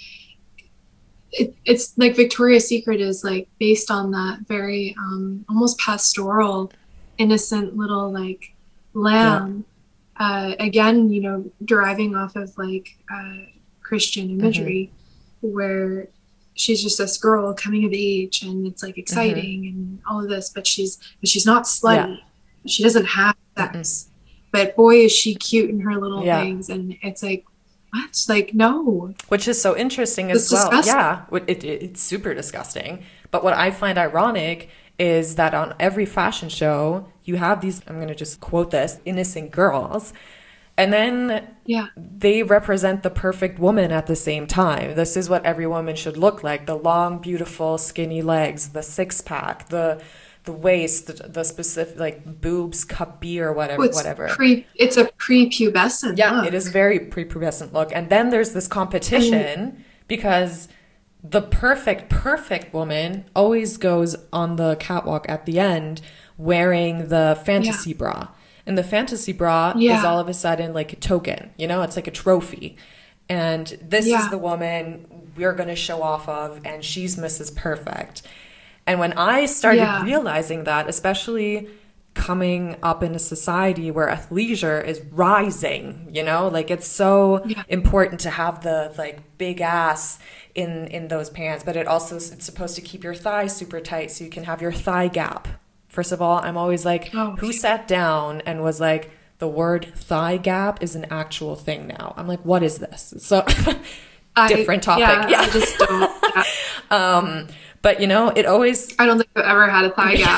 it's like Victoria's Secret is like based on that very almost pastoral, innocent little like lamb. Again, you know, deriving off of like Christian imagery, where she's just this girl coming of age, and it's like exciting and all of this, but she's not slutty. She doesn't have sex, but boy is she cute in her little things, and it's like, what? Like, no. Which is so interesting as well. Disgusting. Yeah, it's super disgusting. But what I find ironic is that on every fashion show, you have these, I'm going to just quote this, innocent girls. And then they represent the perfect woman at the same time. This is what every woman should look like. The long, beautiful, skinny legs, the six-pack, the waist, the specific, like, boobs, cup B or whatever. It's a prepubescent look. It is a very prepubescent look. And then there's this competition because the perfect woman always goes on the catwalk at the end wearing the fantasy bra. And the fantasy bra is all of a sudden like a token, you know, it's like a trophy. And this is the woman we're going to show off of, and she's Mrs. Perfect. And when I started realizing that, especially coming up in a society where athleisure is rising, you know, like it's so important to have the like big ass in those pants, but it's supposed to keep your thighs super tight so you can have your thigh gap. First of all, I'm always like, who sat down and was like, the word thigh gap is an actual thing now? I'm like, what is this? So different topic. I just don't. But you know, it always, I don't think I've ever had a thigh gap.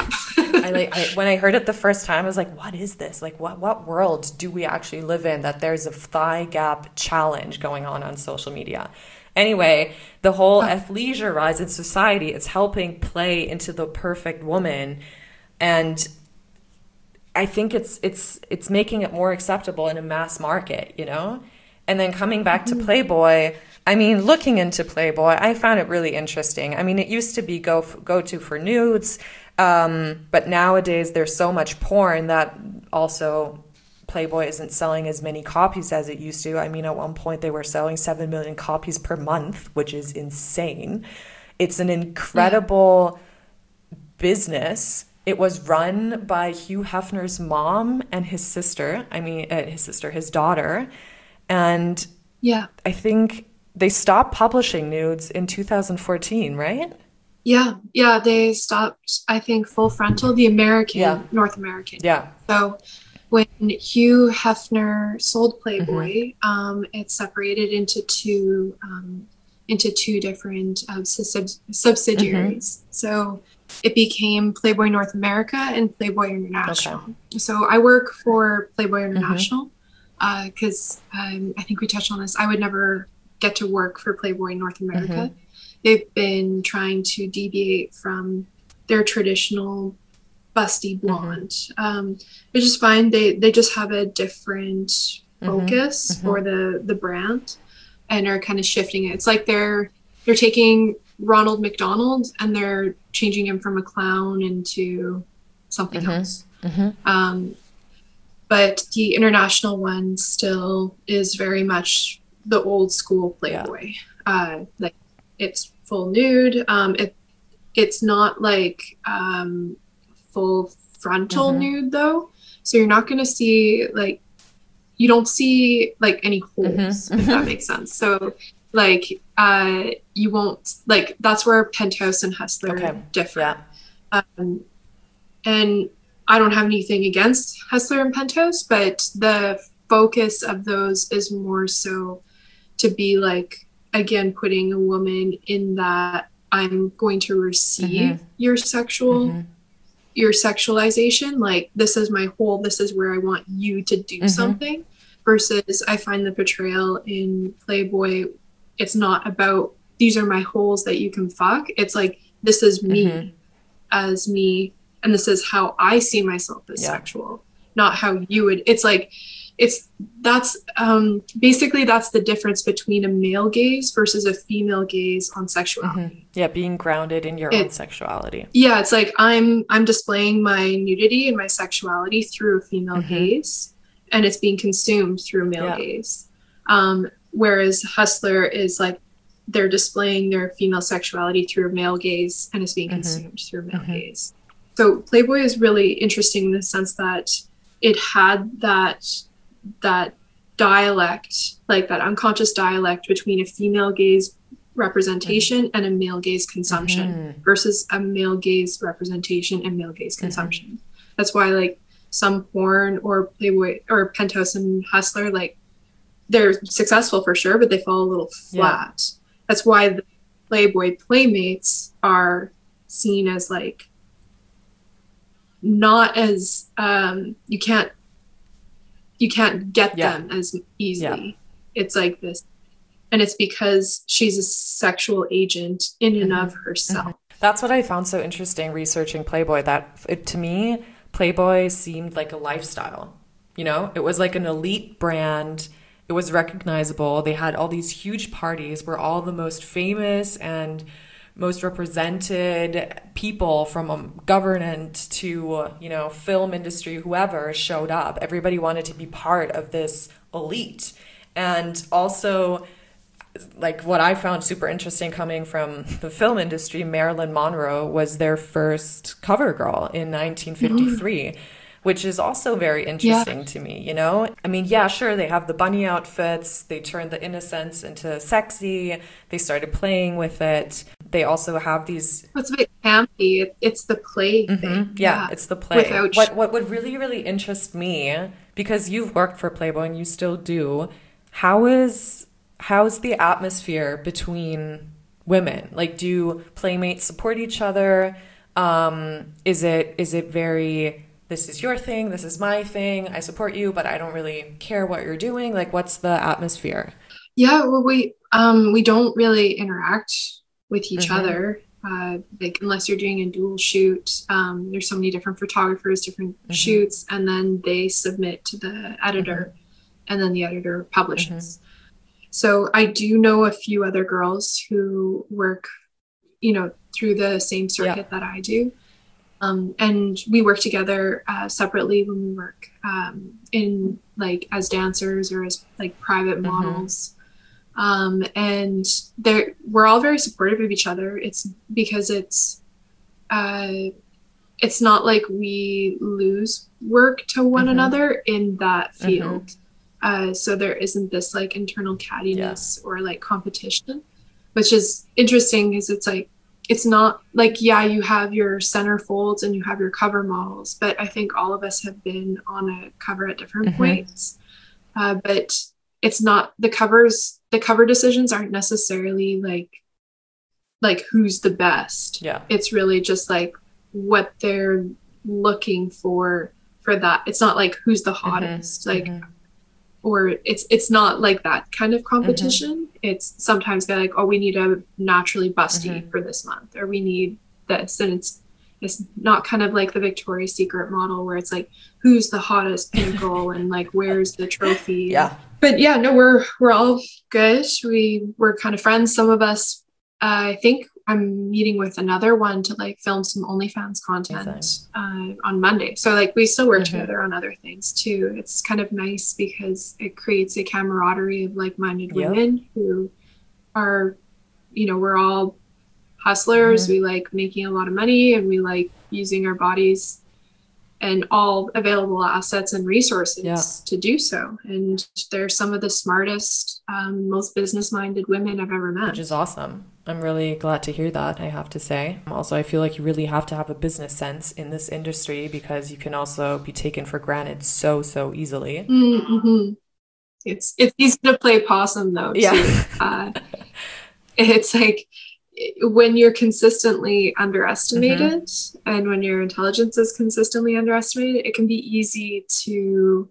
When I heard it the first time, I was like, what is this? Like, what world do we actually live in that there's a thigh gap challenge going on social media? Anyway, the whole athleisure rise in society, it's helping play into the perfect woman. And I think it's making it more acceptable in a mass market, you know? And then coming back to Playboy, I mean, looking into Playboy, I found it really interesting. I mean, it used to be go to for nudes, but nowadays there's so much porn that also Playboy isn't selling as many copies as it used to. I mean, at one point they were selling 7 million copies per month, which is insane. It's an incredible business. It was run by Hugh Hefner's mom and his sister. His daughter. And I think they stopped publishing nudes in 2014, right? Yeah, they stopped, I think, Full Frontal, the American, North American. Yeah. So when Hugh Hefner sold Playboy, it separated into two different subsidiaries. So it became Playboy North America and Playboy International. Okay. So I work for Playboy International because I think we touched on this. I would never get to work for Playboy North America. They've been trying to deviate from their traditional busty blonde. Which is fine. They just have a different focus for the brand and are kind of shifting it. It's like they're taking Ronald McDonald and they're changing him from a clown into something else. But the international one still is very much the old school Playboy. Like it's full nude. It's not like full frontal nude though. So you're not going to see you don't see any holes, if that makes sense. So you won't that's where Penthouse and Hustler differ. And I don't have anything against Hustler and Penthouse, but the focus of those is more so to be again, putting a woman in that I'm going to receive your sexualization. This is my hole. This is where I want you to do something. Versus I find the portrayal in Playboy, it's not about these are my holes that you can fuck. It's this is me as me, and this is how I see myself as sexual, not how you would. That's basically that's the difference between a male gaze versus a female gaze on sexuality. Being grounded in your own sexuality. It's I'm displaying my nudity and my sexuality through a female gaze, and it's being consumed through a male gaze. Whereas Hustler is they're displaying their female sexuality through a male gaze, and it's being consumed through a male gaze. So Playboy is really interesting in the sense that it had that dialect, that unconscious dialect between a female gaze representation and a male gaze consumption versus a male gaze representation and male gaze consumption. That's why some porn or Playboy or Penthouse and Hustler, they're successful for sure, but they fall a little flat. That's why the Playboy Playmates are seen as not as you can't get them as easily. It's this, and it's because she's a sexual agent in and of herself. That's what I found so interesting researching Playboy, that to me Playboy seemed like a lifestyle. It was like an elite brand. It was recognizable. They had all these huge parties where all the most famous and most represented people from government to, film industry, whoever showed up. Everybody wanted to be part of this elite. And also, what I found super interesting coming from the film industry, Marilyn Monroe was their first cover girl in 1953. Which is also very interesting to me, I mean, sure, they have the bunny outfits. They turned the innocence into sexy. They started playing with it. They also have these... It's a bit campy. It's the play thing. Yeah, it's the play. What would really, really interest me, because you've worked for Playboy and you still do, how's the atmosphere between women? Do Playmates support each other? Is it very, this is your thing, this is my thing, I support you, but I don't really care what you're doing? Like, what's the atmosphere? Yeah, well, we don't really interact with each other. Like unless you're doing a dual shoot, there's so many different photographers, different shoots, and then they submit to the editor, and then the editor publishes. So I do know a few other girls who work, you know, through the same circuit that I do. And we work together separately when we work in like as dancers or as like private models. And we're all very supportive of each other. It's because it's not like we lose work to one another in that field. So there isn't this like internal cattiness or like competition, which is interesting because it's like, it's not like, yeah, you have your centerfolds and you have your cover models, but I think all of us have been on a cover at different points. But it's not the cover decisions aren't necessarily like who's the best. Yeah. It's really just like what they're looking for that. It's not like who's the hottest, or it's not like that kind of competition. It's sometimes they're like, oh, we need a naturally busty for this month, or we need this. And it's not kind of like the Victoria's Secret model where it's like, who's the hottest pinnacle and like, where's the trophy? Yeah. But yeah, no, we're all good. We're kind of friends. Some of us, I think I'm meeting with another one to like film some OnlyFans content on Monday. So like we still work together on other things too. It's kind of nice because it creates a camaraderie of like-minded women who are, you know, we're all hustlers. We like making a lot of money and we like using our bodies and all available assets and resources to do so. And they're some of the smartest, most business-minded women I've ever met. Which is awesome. I'm really glad to hear that, I have to say. Also, I feel like you really have to have a business sense in this industry because you can also be taken for granted so easily. It's easy to play possum though, too. It's like, when you're consistently underestimated and when your intelligence is consistently underestimated, it can be easy to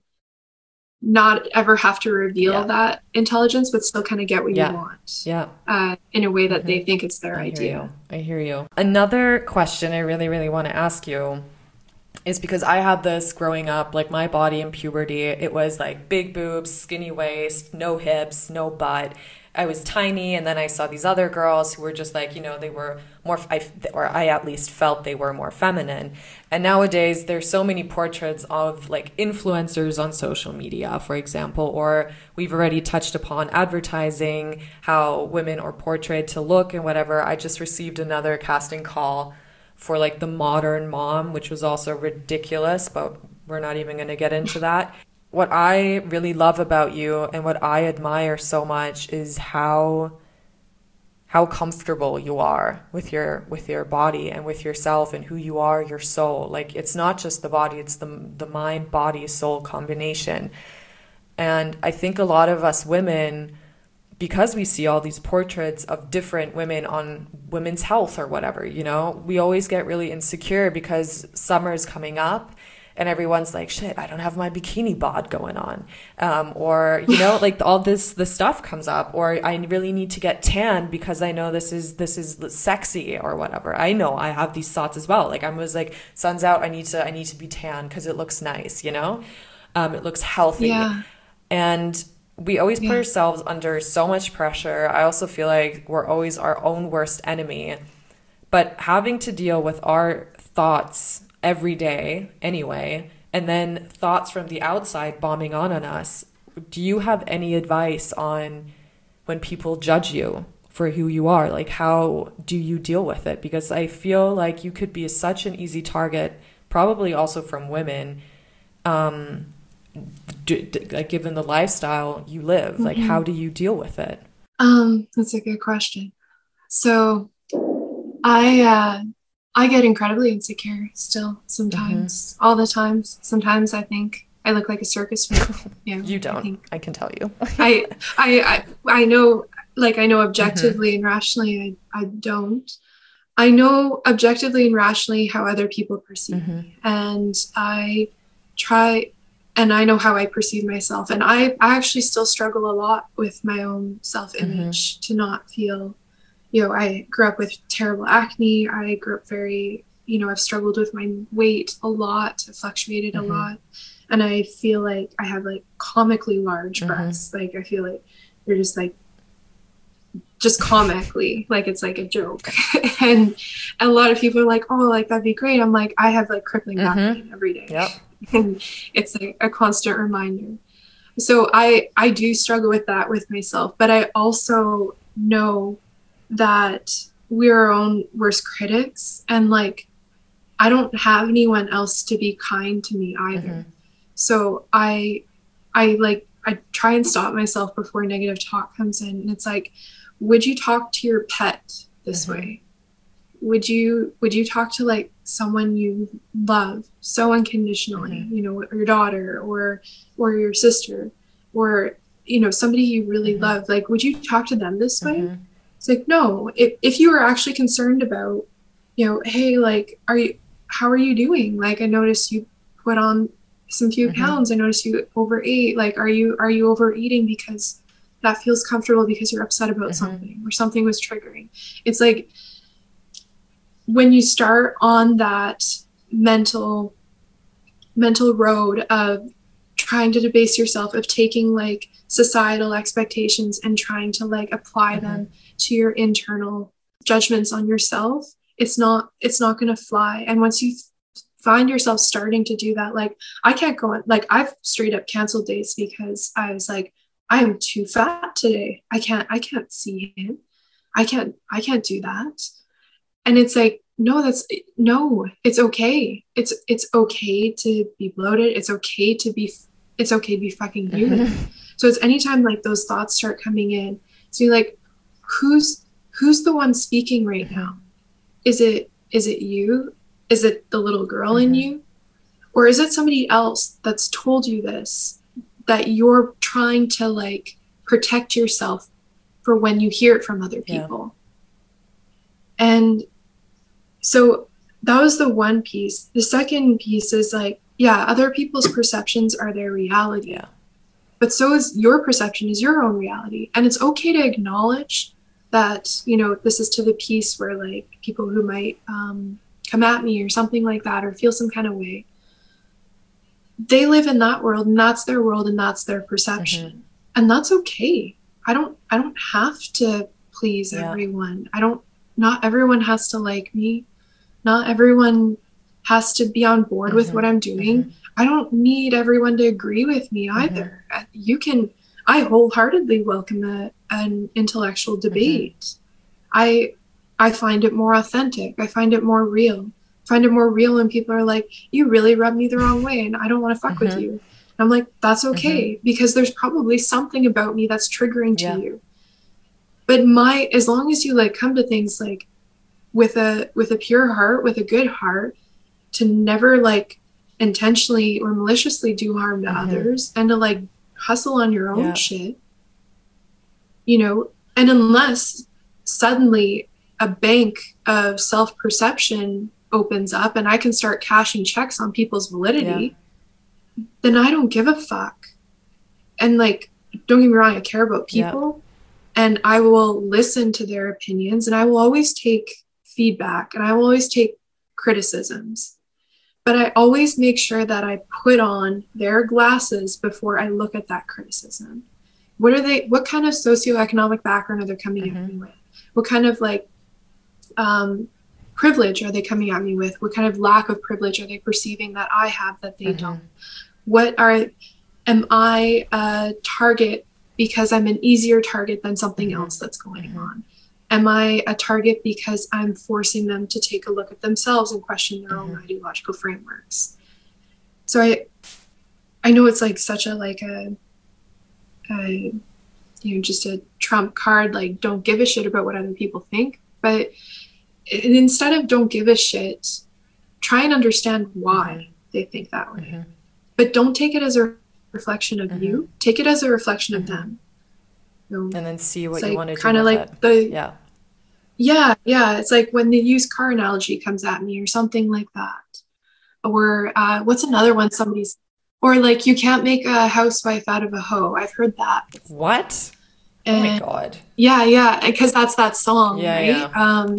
not ever have to reveal that intelligence, but still kind of get what you want in a way that they think it's their idea. I hear you. Another question I really want to ask you is because I had this growing up, like my body in puberty, it was like big boobs, skinny waist, no hips, no butt. I was tiny, and then I saw these other girls who were just like, you know, they were more, or I at least felt they were more feminine. And nowadays, there's so many portraits of like influencers on social media, for example, or we've already touched upon advertising, how women are portrayed to look and whatever. I just received another casting call for like the modern mom, which was also ridiculous, but we're not even going to get into that. What I really love about you and what I admire so much is how comfortable you are with your body and with yourself and who you are, your soul. Like, it's not just the body, it's the mind, body, soul combination. And I think a lot of us women, because we see all these portraits of different women on Women's Health or whatever, you know, we always get really insecure because summer is coming up. And everyone's like, shit, I don't have my bikini bod going on. Or, you know, like all the stuff comes up, or I really need to get tan because I know this is sexy or whatever. I know I have these thoughts as well. Like I was like, sun's out, I need to be tan because it looks nice, you know? It looks healthy. Yeah. And we always put ourselves under so much pressure. I also feel like we're always our own worst enemy. But having to deal with our thoughts every day anyway, and then thoughts from the outside bombing on us. Do you have any advice on when people judge you for who you are? Like, how do you deal with it? Because I feel like you could be such an easy target, probably also from women, like given the lifestyle you live. Like, how do you deal with it? That's a good question. So I get incredibly insecure still sometimes, all the time. Sometimes I think I look like a circus freak. You don't. I can tell you. I know, like I know objectively and rationally I don't. I know objectively and rationally how other people perceive me, and I try, and I know how I perceive myself. And I actually still struggle a lot with my own self-image, to not feel, I grew up with terrible acne. I grew up very, I've struggled with my weight a lot. I've fluctuated a lot. And I feel like I have like comically large breasts. Like I feel like they're just comically, like it's like a joke. And a lot of people are like, oh, like that'd be great. I'm like, I have like crippling back pain every day. Yep. And it's like a constant reminder. So I do struggle with that with myself, but I also know that we're our own worst critics, and like I don't have anyone else to be kind to me either. So I try and stop myself before negative talk comes in, and it's like, would you talk to your pet this way? Would you talk to like someone you love so unconditionally, or your daughter or your sister, or somebody you really love? Like, would you talk to them this way? It's like, no. If you were actually concerned about, hey, like, how are you doing? Like, I noticed you put on some few pounds. I noticed you overate. Like, are you overeating because that feels comfortable, because you're upset about something, or something was triggering? It's like, when you start on that mental road of trying to debase yourself, of taking like societal expectations and trying to like apply them to your internal judgments on yourself, it's not going to fly. And once you find yourself starting to do that, like I can't go on, like I've straight up canceled dates because I was like, I am too fat today. I can't see him. I can't do that. And it's like, no, it's okay. It's okay to be bloated. It's okay to be fucking human. So it's anytime like those thoughts start coming in, so you're like, who's the one speaking right now? Is it you? Is it the little girl in you? Or is it somebody else that's told you this, that you're trying to like protect yourself for when you hear it from other people? And so that was the one piece. The second piece is like, other people's perceptions are their reality. But so is your perception, is your own reality. And it's okay to acknowledge that, this is to the piece where like people who might come at me or something like that, or feel some kind of way, they live in that world, and that's their world, and that's their perception. And that's okay. I don't have to please everyone. Not everyone has to like me. Not everyone has to be on board with what I'm doing. I don't need everyone to agree with me either. I wholeheartedly welcome an intellectual debate. I find it more authentic. I find it more real. When people are like, you really rub me the wrong way and I don't want to fuck with you. And I'm like, that's okay, because there's probably something about me that's triggering to you. But as long as you like come to things like with a pure heart, with a good heart, to never like intentionally or maliciously do harm to others, and to like hustle on your own shit, and unless suddenly a bank of self-perception opens up and I can start cashing checks on people's validity, then I don't give a fuck. And like, don't get me wrong, I care about people, and I will listen to their opinions, and I will always take feedback, and I will always take criticisms, but I always make sure that I put on their glasses before I look at that criticism. What kind of socioeconomic background are they coming at me with? What kind of like privilege are they coming at me with? What kind of lack of privilege are they perceiving that I have that they don't? Am I a target because I'm an easier target than something else that's going on? Am I a target because I'm forcing them to take a look at themselves and question their own ideological frameworks? So I know it's like such a like a just a trump card, like don't give a shit about what other people think, but instead of don't give a shit, try and understand why they think that way. But don't take it as a reflection of you. Take it as a reflection of them. And then see what you like, want to do kind of with like it. Yeah. It's like when the used car analogy comes at me or something like that. Or what's another one somebody's, or like you can't make a housewife out of a hoe. I've heard that. What? Oh my And God. yeah, because that's that song, Yeah, right? yeah.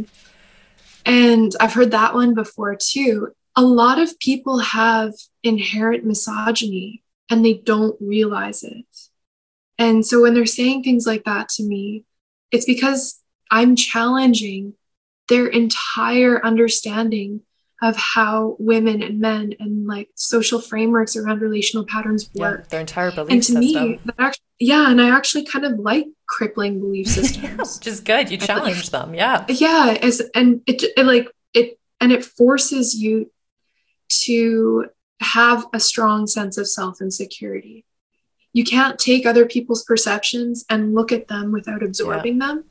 And I've heard that one before too. A lot of people have inherent misogyny and they don't realize it. And so when they're saying things like that to me, it's because I'm challenging their entire understanding of how women and men and like social frameworks around relational patterns Yeah, work. their entire And belief to me, system. and I actually kind of like crippling belief systems. Which is good. You challenge them. Yeah. Yeah, and it like it forces you to have a strong sense of self and security. You can't take other people's perceptions and look at them without absorbing them.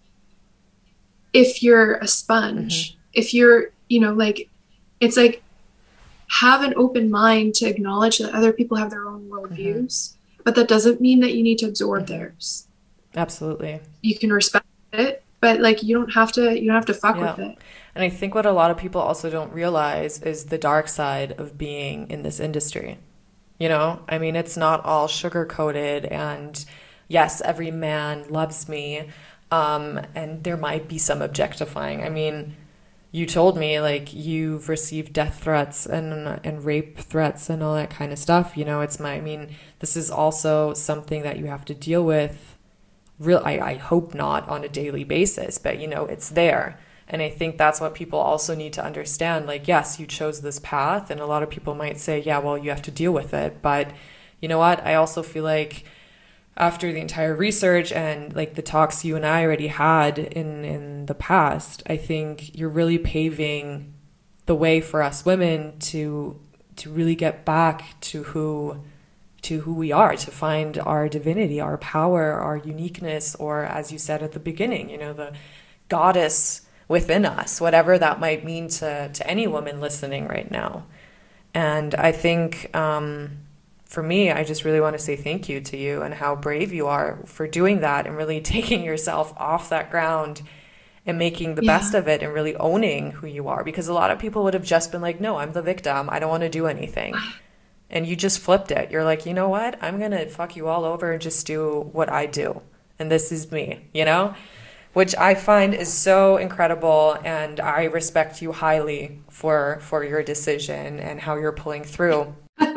If you're a sponge, if you're, like, it's like, have an open mind to acknowledge that other people have their own worldviews, but that doesn't mean that you need to absorb theirs. Absolutely. You can respect it, but like you don't have to fuck with it. And I think what a lot of people also don't realize is the dark side of being in this industry. I mean, it's not all sugar coated, and yes, every man loves me. And there might be some objectifying. I mean, you told me like you've received death threats and rape threats and all that kind of stuff. I mean, this is also something that you have to deal with. I hope not on a daily basis, but it's there. And I think that's what people also need to understand. Like, yes, you chose this path, and a lot of people might say, yeah, well, you have to deal with it. But you know what? I also feel like after the entire research and like the talks you and I already had in the past, I think you're really paving the way for us women to really get back to who we are, to find our divinity, our power, our uniqueness, or as you said at the beginning, the goddess within us, whatever that might mean to any woman listening right now. And I think for me, I just really want to say thank you to you and how brave you are for doing that and really taking yourself off that ground and making the best of it and really owning who you are. Because a lot of people would have just been like, no, I'm the victim. I don't want to do anything. And you just flipped it. You're like, you know what? I'm going to fuck you all over and just do what I do. And this is me, which I find is so incredible. And I respect you highly for your decision and how you're pulling through.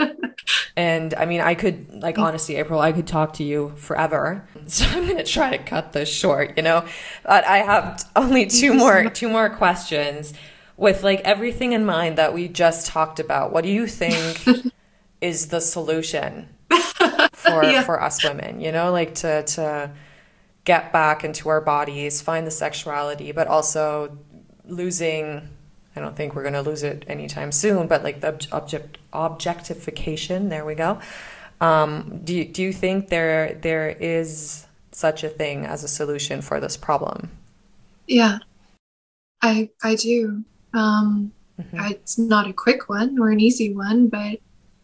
And I mean, I could, like, honestly, April, I could talk to you forever. So I'm going to try to cut this short, But I have only two more questions with like everything in mind that we just talked about. What do you think is the solution for us women, like to get back into our bodies, find the sexuality, but also losing, I don't think we're going to lose it anytime soon, but like the objectification, there we go. Do you think there is such a thing as a solution for this problem? Yeah, I do. It's not a quick one or an easy one, but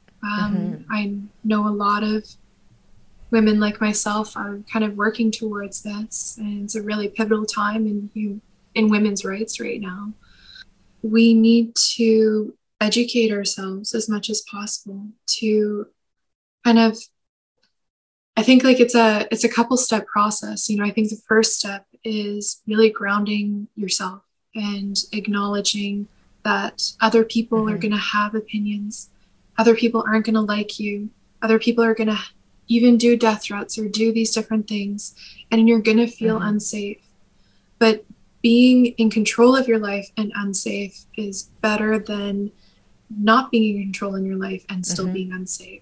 I know a lot of women like myself are kind of working towards this, and it's a really pivotal time in women's rights right now. We need to educate ourselves as much as possible to kind of, I think like it's a couple step process. I think the first step is really grounding yourself and acknowledging that other people are going to have opinions. Other people aren't going to like you. Other people are going to even do death threats or do these different things, and you're going to feel unsafe. But being in control of your life and unsafe is better than not being in control in your life and still being unsafe.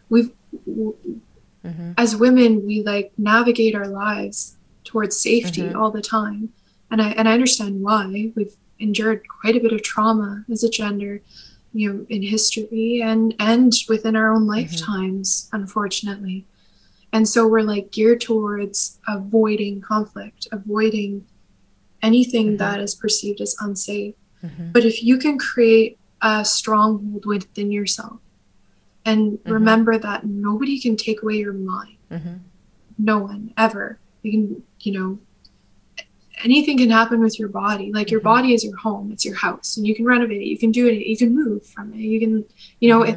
As women, we like navigate our lives towards safety all the time. And I understand why. We've endured quite a bit of trauma as a gender, in history and within our own lifetimes, unfortunately. And so we're like geared towards avoiding conflict, avoiding anything that is perceived as unsafe. But if you can create a stronghold within yourself and remember that nobody can take away your mind, no one ever. You can, anything can happen with your body. Like your body is your home, it's your house, and you can renovate it, you can do it, you can move from it, you can, you know,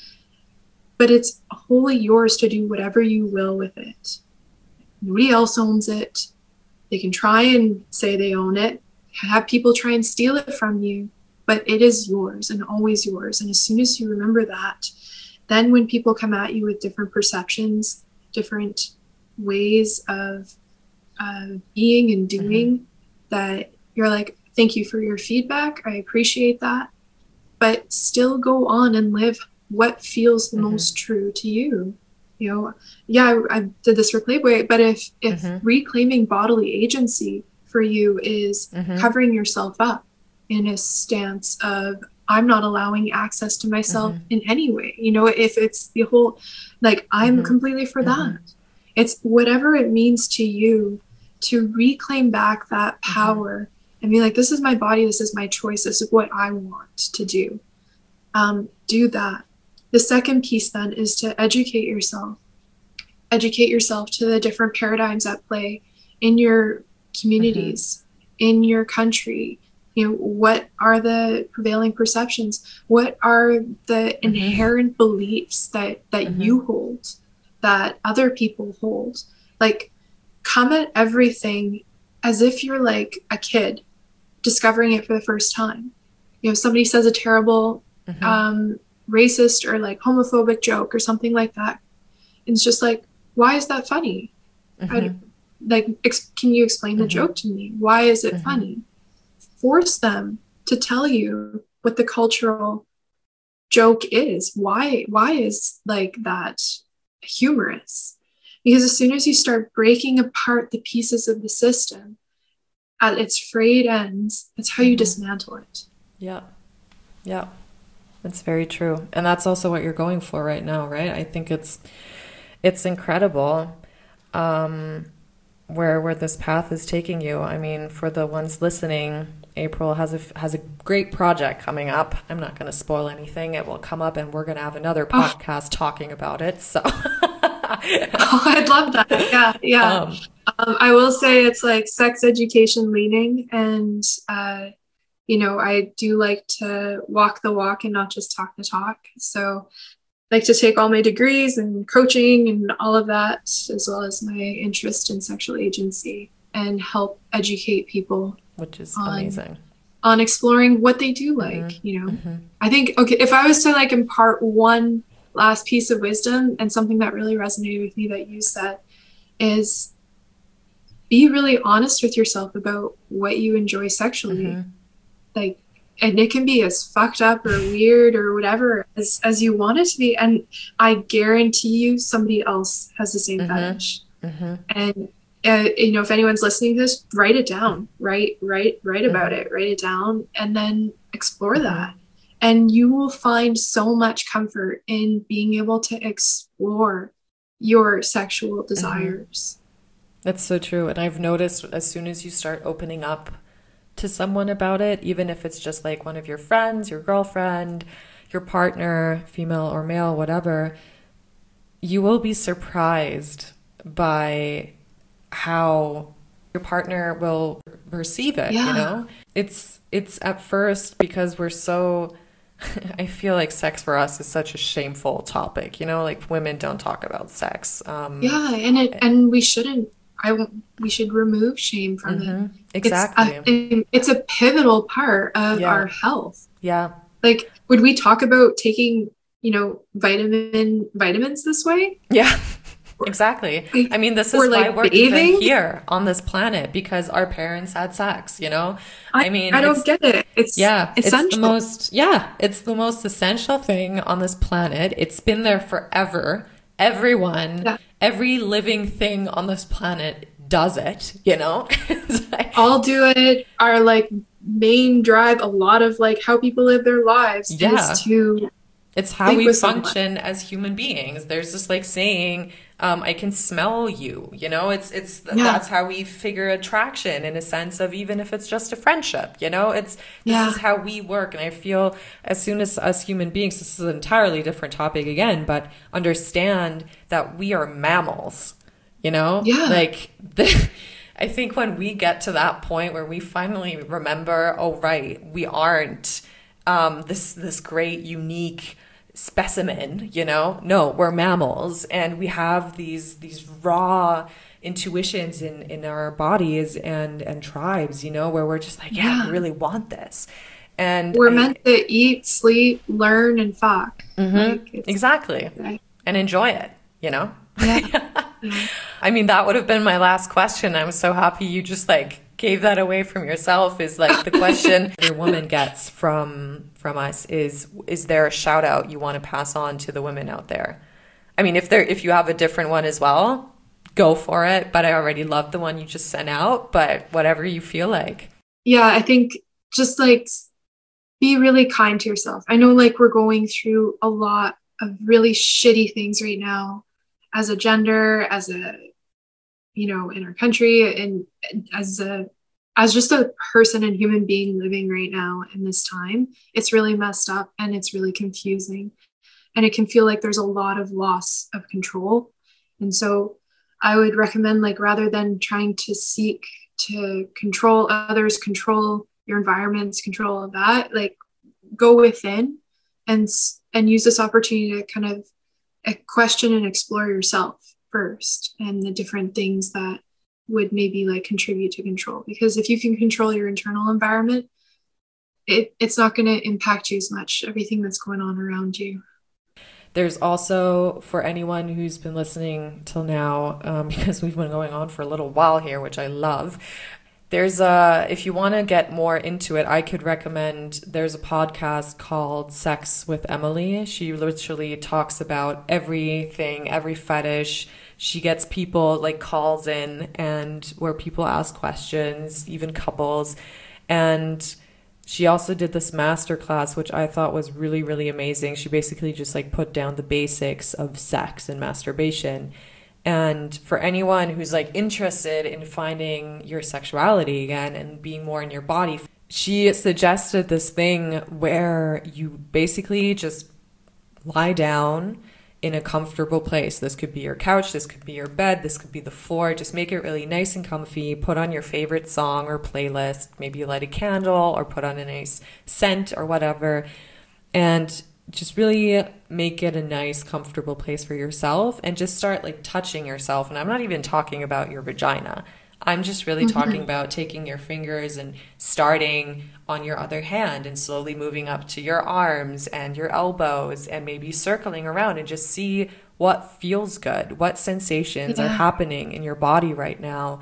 but it's wholly yours to do whatever you will with it. Nobody else owns it. They can try and say they own it, have people try and steal it from you, but it is yours and always yours. And as soon as you remember that, then when people come at you with different perceptions, different ways of being and doing, that you're like, thank you for your feedback, I appreciate that, but still go on and live what feels the most true to you. You know, yeah, I did this for Playboy, but if reclaiming bodily agency for you is covering yourself up in a stance of, I'm not allowing access to myself in any way, you know, if it's the whole, like, I'm completely for that. It's whatever it means to you to reclaim back that power and be like, this is my body, this is my choice, this is what I want to do. Do that. The second piece then is to educate yourself to the different paradigms at play in your communities, in your country. You know, what are the prevailing perceptions? What are the inherent beliefs that you hold, that other people hold? Like, come at everything as if you're like a kid discovering it for the first time. You know, somebody says a terrible racist or like homophobic joke or something like that, and it's just like, why is that funny? Can you explain the joke to me? Why is it funny? Force them to tell you what the cultural joke is. Why is like that humorous? Because as soon as you start breaking apart the pieces of the system at its frayed ends, that's how you dismantle it. Yeah. That's very true. And that's also what you're going for right now, right? I think it's incredible where this path is taking you. I mean, for the ones listening, April has a great project coming up. I'm not going to spoil anything. It will come up and we're going to have another podcast talking about it. So I'd love that. Yeah. I will say it's like sex education leaning, and you know, I do like to walk the walk and not just talk the talk. So I like to take all my degrees and coaching and all of that, as well as my interest in sexual agency, and help educate people, which is amazing, on exploring what they do like, you know. I think, okay, if I was to like impart one last piece of wisdom and something that really resonated with me that you said, is be really honest with yourself about what you enjoy sexually. Like, and it can be as fucked up or weird or whatever as you want it to be. And I guarantee you somebody else has the same fetish. And, you know, if anyone's listening to this, write it down, write about it, write it down, and then explore that. And you will find so much comfort in being able to explore your sexual desires. That's so true. And I've noticed as soon as you start opening up to someone about it, even if it's just like one of your friends, your girlfriend, your partner, female or male, whatever, you will be surprised by how your partner will receive it. You know, it's at first, because we're so I feel like sex for us is such a shameful topic, you know, like women don't talk about sex. And we shouldn't. We should remove shame from it. Exactly. It's a pivotal part of our health. Yeah. Like, would we talk about taking, you know, vitamins this way? Yeah. Exactly. I mean, this is like why we're even here on this planet, because our parents had sex, you know? I mean, I don't get it. It's essential. It's the most essential thing on this planet. It's been there forever. Everyone, every living thing on this planet does it, you know? All do it. Our like main drive, a lot of like how people live their lives is to... It's how we function as human beings. There's this like saying, I can smell you, you know, that's how we figure attraction, in a sense of, even if it's just a friendship, you know, this is how we work. And I feel as soon as us human beings, this is an entirely different topic again, but understand that we are mammals, you know, like I think when we get to that point where we finally remember, oh, right, we aren't this great, unique specimen, you know? No, we're mammals, and we have these raw intuitions in our bodies and tribes, you know, where we're just like, yeah, we really want this. And we're meant to eat, sleep, learn, and fuck. Exactly. Right. And enjoy it, you know? Yeah. I mean, that would have been my last question. I'm so happy you just like gave that away from yourself. Is like the question your woman gets from us is there a shout out you want to pass on to the women out there? I mean, if you have a different one as well, go for it. But I already love the one you just sent out, but whatever you feel like. Yeah, I think just like be really kind to yourself. I know like we're going through a lot of really shitty things right now as a gender, as a, you know, in our country, and as just a person and human being living right now in this time. It's really messed up and it's really confusing, and it can feel like there's a lot of loss of control. And so I would recommend, like, rather than trying to seek to control others, control your environments, control of that, like, go within and use this opportunity to kind of question and explore yourself first, and the different things that would maybe like contribute to control. Because if you can control your internal environment, it's not going to impact you as much, everything that's going on around you. There's also, for anyone who's been listening till now, because we've been going on for a little while here, which I love, there's if you want to get more into it, I could recommend, there's a podcast called Sex with Emily. She literally talks about everything, every fetish. She gets people, like, calls in, and where people ask questions, even couples. And she also did this masterclass, which I thought was really, really amazing. She basically just like put down the basics of sex and masturbation. And for anyone who's like interested in finding your sexuality again and being more in your body, she suggested this thing where you basically just lie down in a comfortable place. This could be your couch, this could be your bed, this could be the floor. Just make it really nice and comfy. Put on your favorite song or playlist. Maybe light a candle or put on a nice scent or whatever. And just really make it a nice, comfortable place for yourself, and just start like touching yourself. And I'm not even talking about your vagina. I'm just really talking about taking your fingers and starting on your other hand and slowly moving up to your arms and your elbows, and maybe circling around, and just see what feels good, what sensations are happening in your body right now.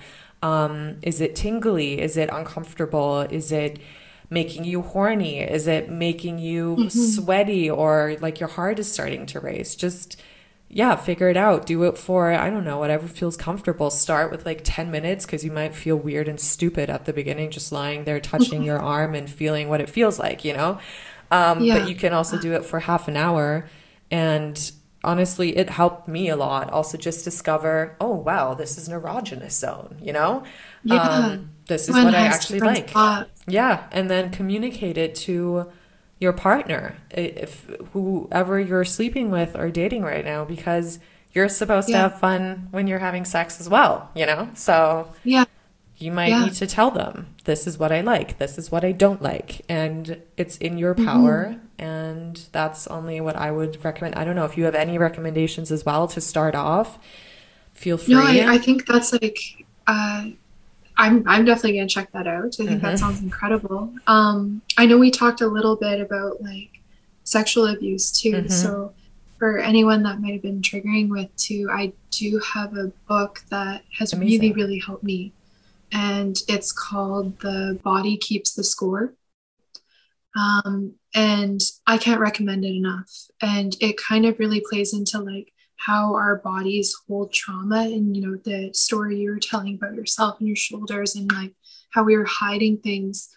Is it tingly? Is it uncomfortable? Is it making you horny? Is it making you sweaty, or like your heart is starting to race? Just, figure it out. Do it for, I don't know, whatever feels comfortable. Start with like 10 minutes, because you might feel weird and stupid at the beginning, just lying there touching your arm and feeling what it feels like, you know? But you can also do it for half an hour. And honestly, it helped me a lot. Also just discover, oh, wow, this is an erogenous zone, you know? This is what I actually like. Yeah. And then communicate it to your partner, if whoever you're sleeping with or dating right now, because you're supposed to have fun when you're having sex as well, you know? So you might need to tell them, this is what I like, this is what I don't like. And it's in your power. And that's only what I would recommend. I don't know if you have any recommendations as well to start off. Feel free. No, I think that's like, I'm definitely going to check that out. I think that sounds incredible. I know we talked a little bit about like sexual abuse too. So for anyone that might have been triggering with too, I do have a book that has really, really helped me. And it's called The Body Keeps the Score. And I can't recommend it enough. And it kind of really plays into like how our bodies hold trauma, and, you know, the story you were telling about yourself and your shoulders, and like how we were hiding things.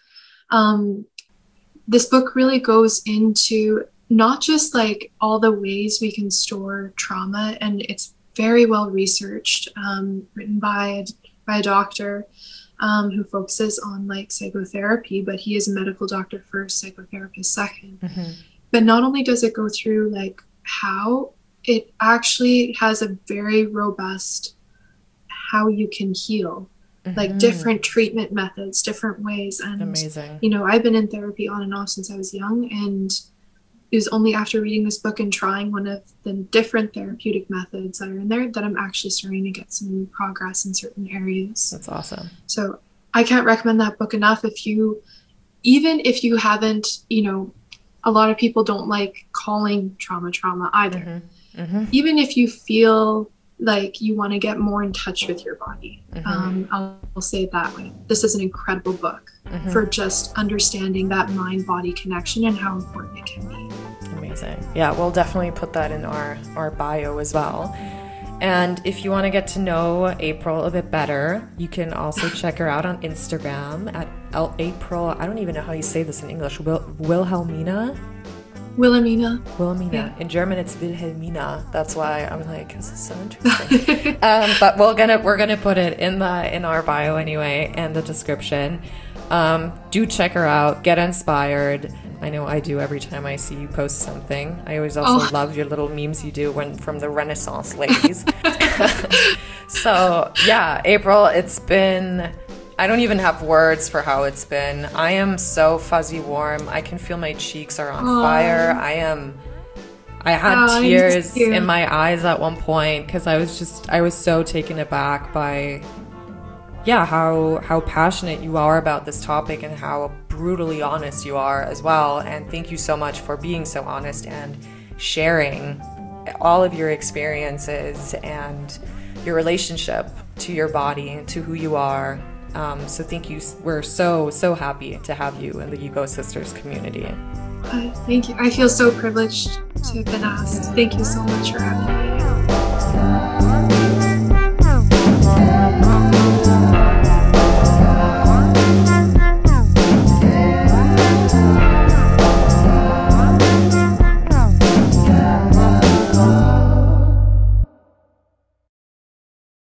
This book really goes into not just like all the ways we can store trauma, and it's very well researched, written by a doctor who focuses on like psychotherapy, but he is a medical doctor first, psychotherapist second. But not only does it go through like how it actually has a very robust how you can heal. like different treatment methods, different ways. And, amazing. you know, I've been in therapy on and off since I was young. And it was only after reading this book and trying one of the different therapeutic methods that are in there that I'm actually starting to get some progress in certain areas. That's awesome. So I can't recommend that book enough. Even if you haven't, you know, a lot of people don't like calling trauma either. Even if you feel like you want to get more in touch with your body, I'll say it that way. This is an incredible book for just understanding that mind-body connection and how important it can be. Amazing. Yeah, we'll definitely put that in our bio as well. And if you want to get to know April a bit better, you can also check her out on Instagram at April. I don't even know how you say this in English. Wilhelmina. Yeah. In German, it's Wilhelmina. That's why I'm like, this is so interesting. But we're gonna put it in our bio anyway, and the description. Do check her out. Get inspired. I know I do every time I see you post something. I always also love your little memes you do from the Renaissance ladies. So yeah, April, it's been, I don't even have words for how it's been. I am so fuzzy warm. I can feel my cheeks are on fire. I had tears in my eyes at one point because I was so taken aback by how passionate you are about this topic and how brutally honest you are as well. And thank you so much for being so honest and sharing all of your experiences and your relationship to your body and to who you are. So thank you. We're so happy to have you in the Hugo Sisters community. Thank you. I feel so privileged to have been asked. Thank you so much for having me.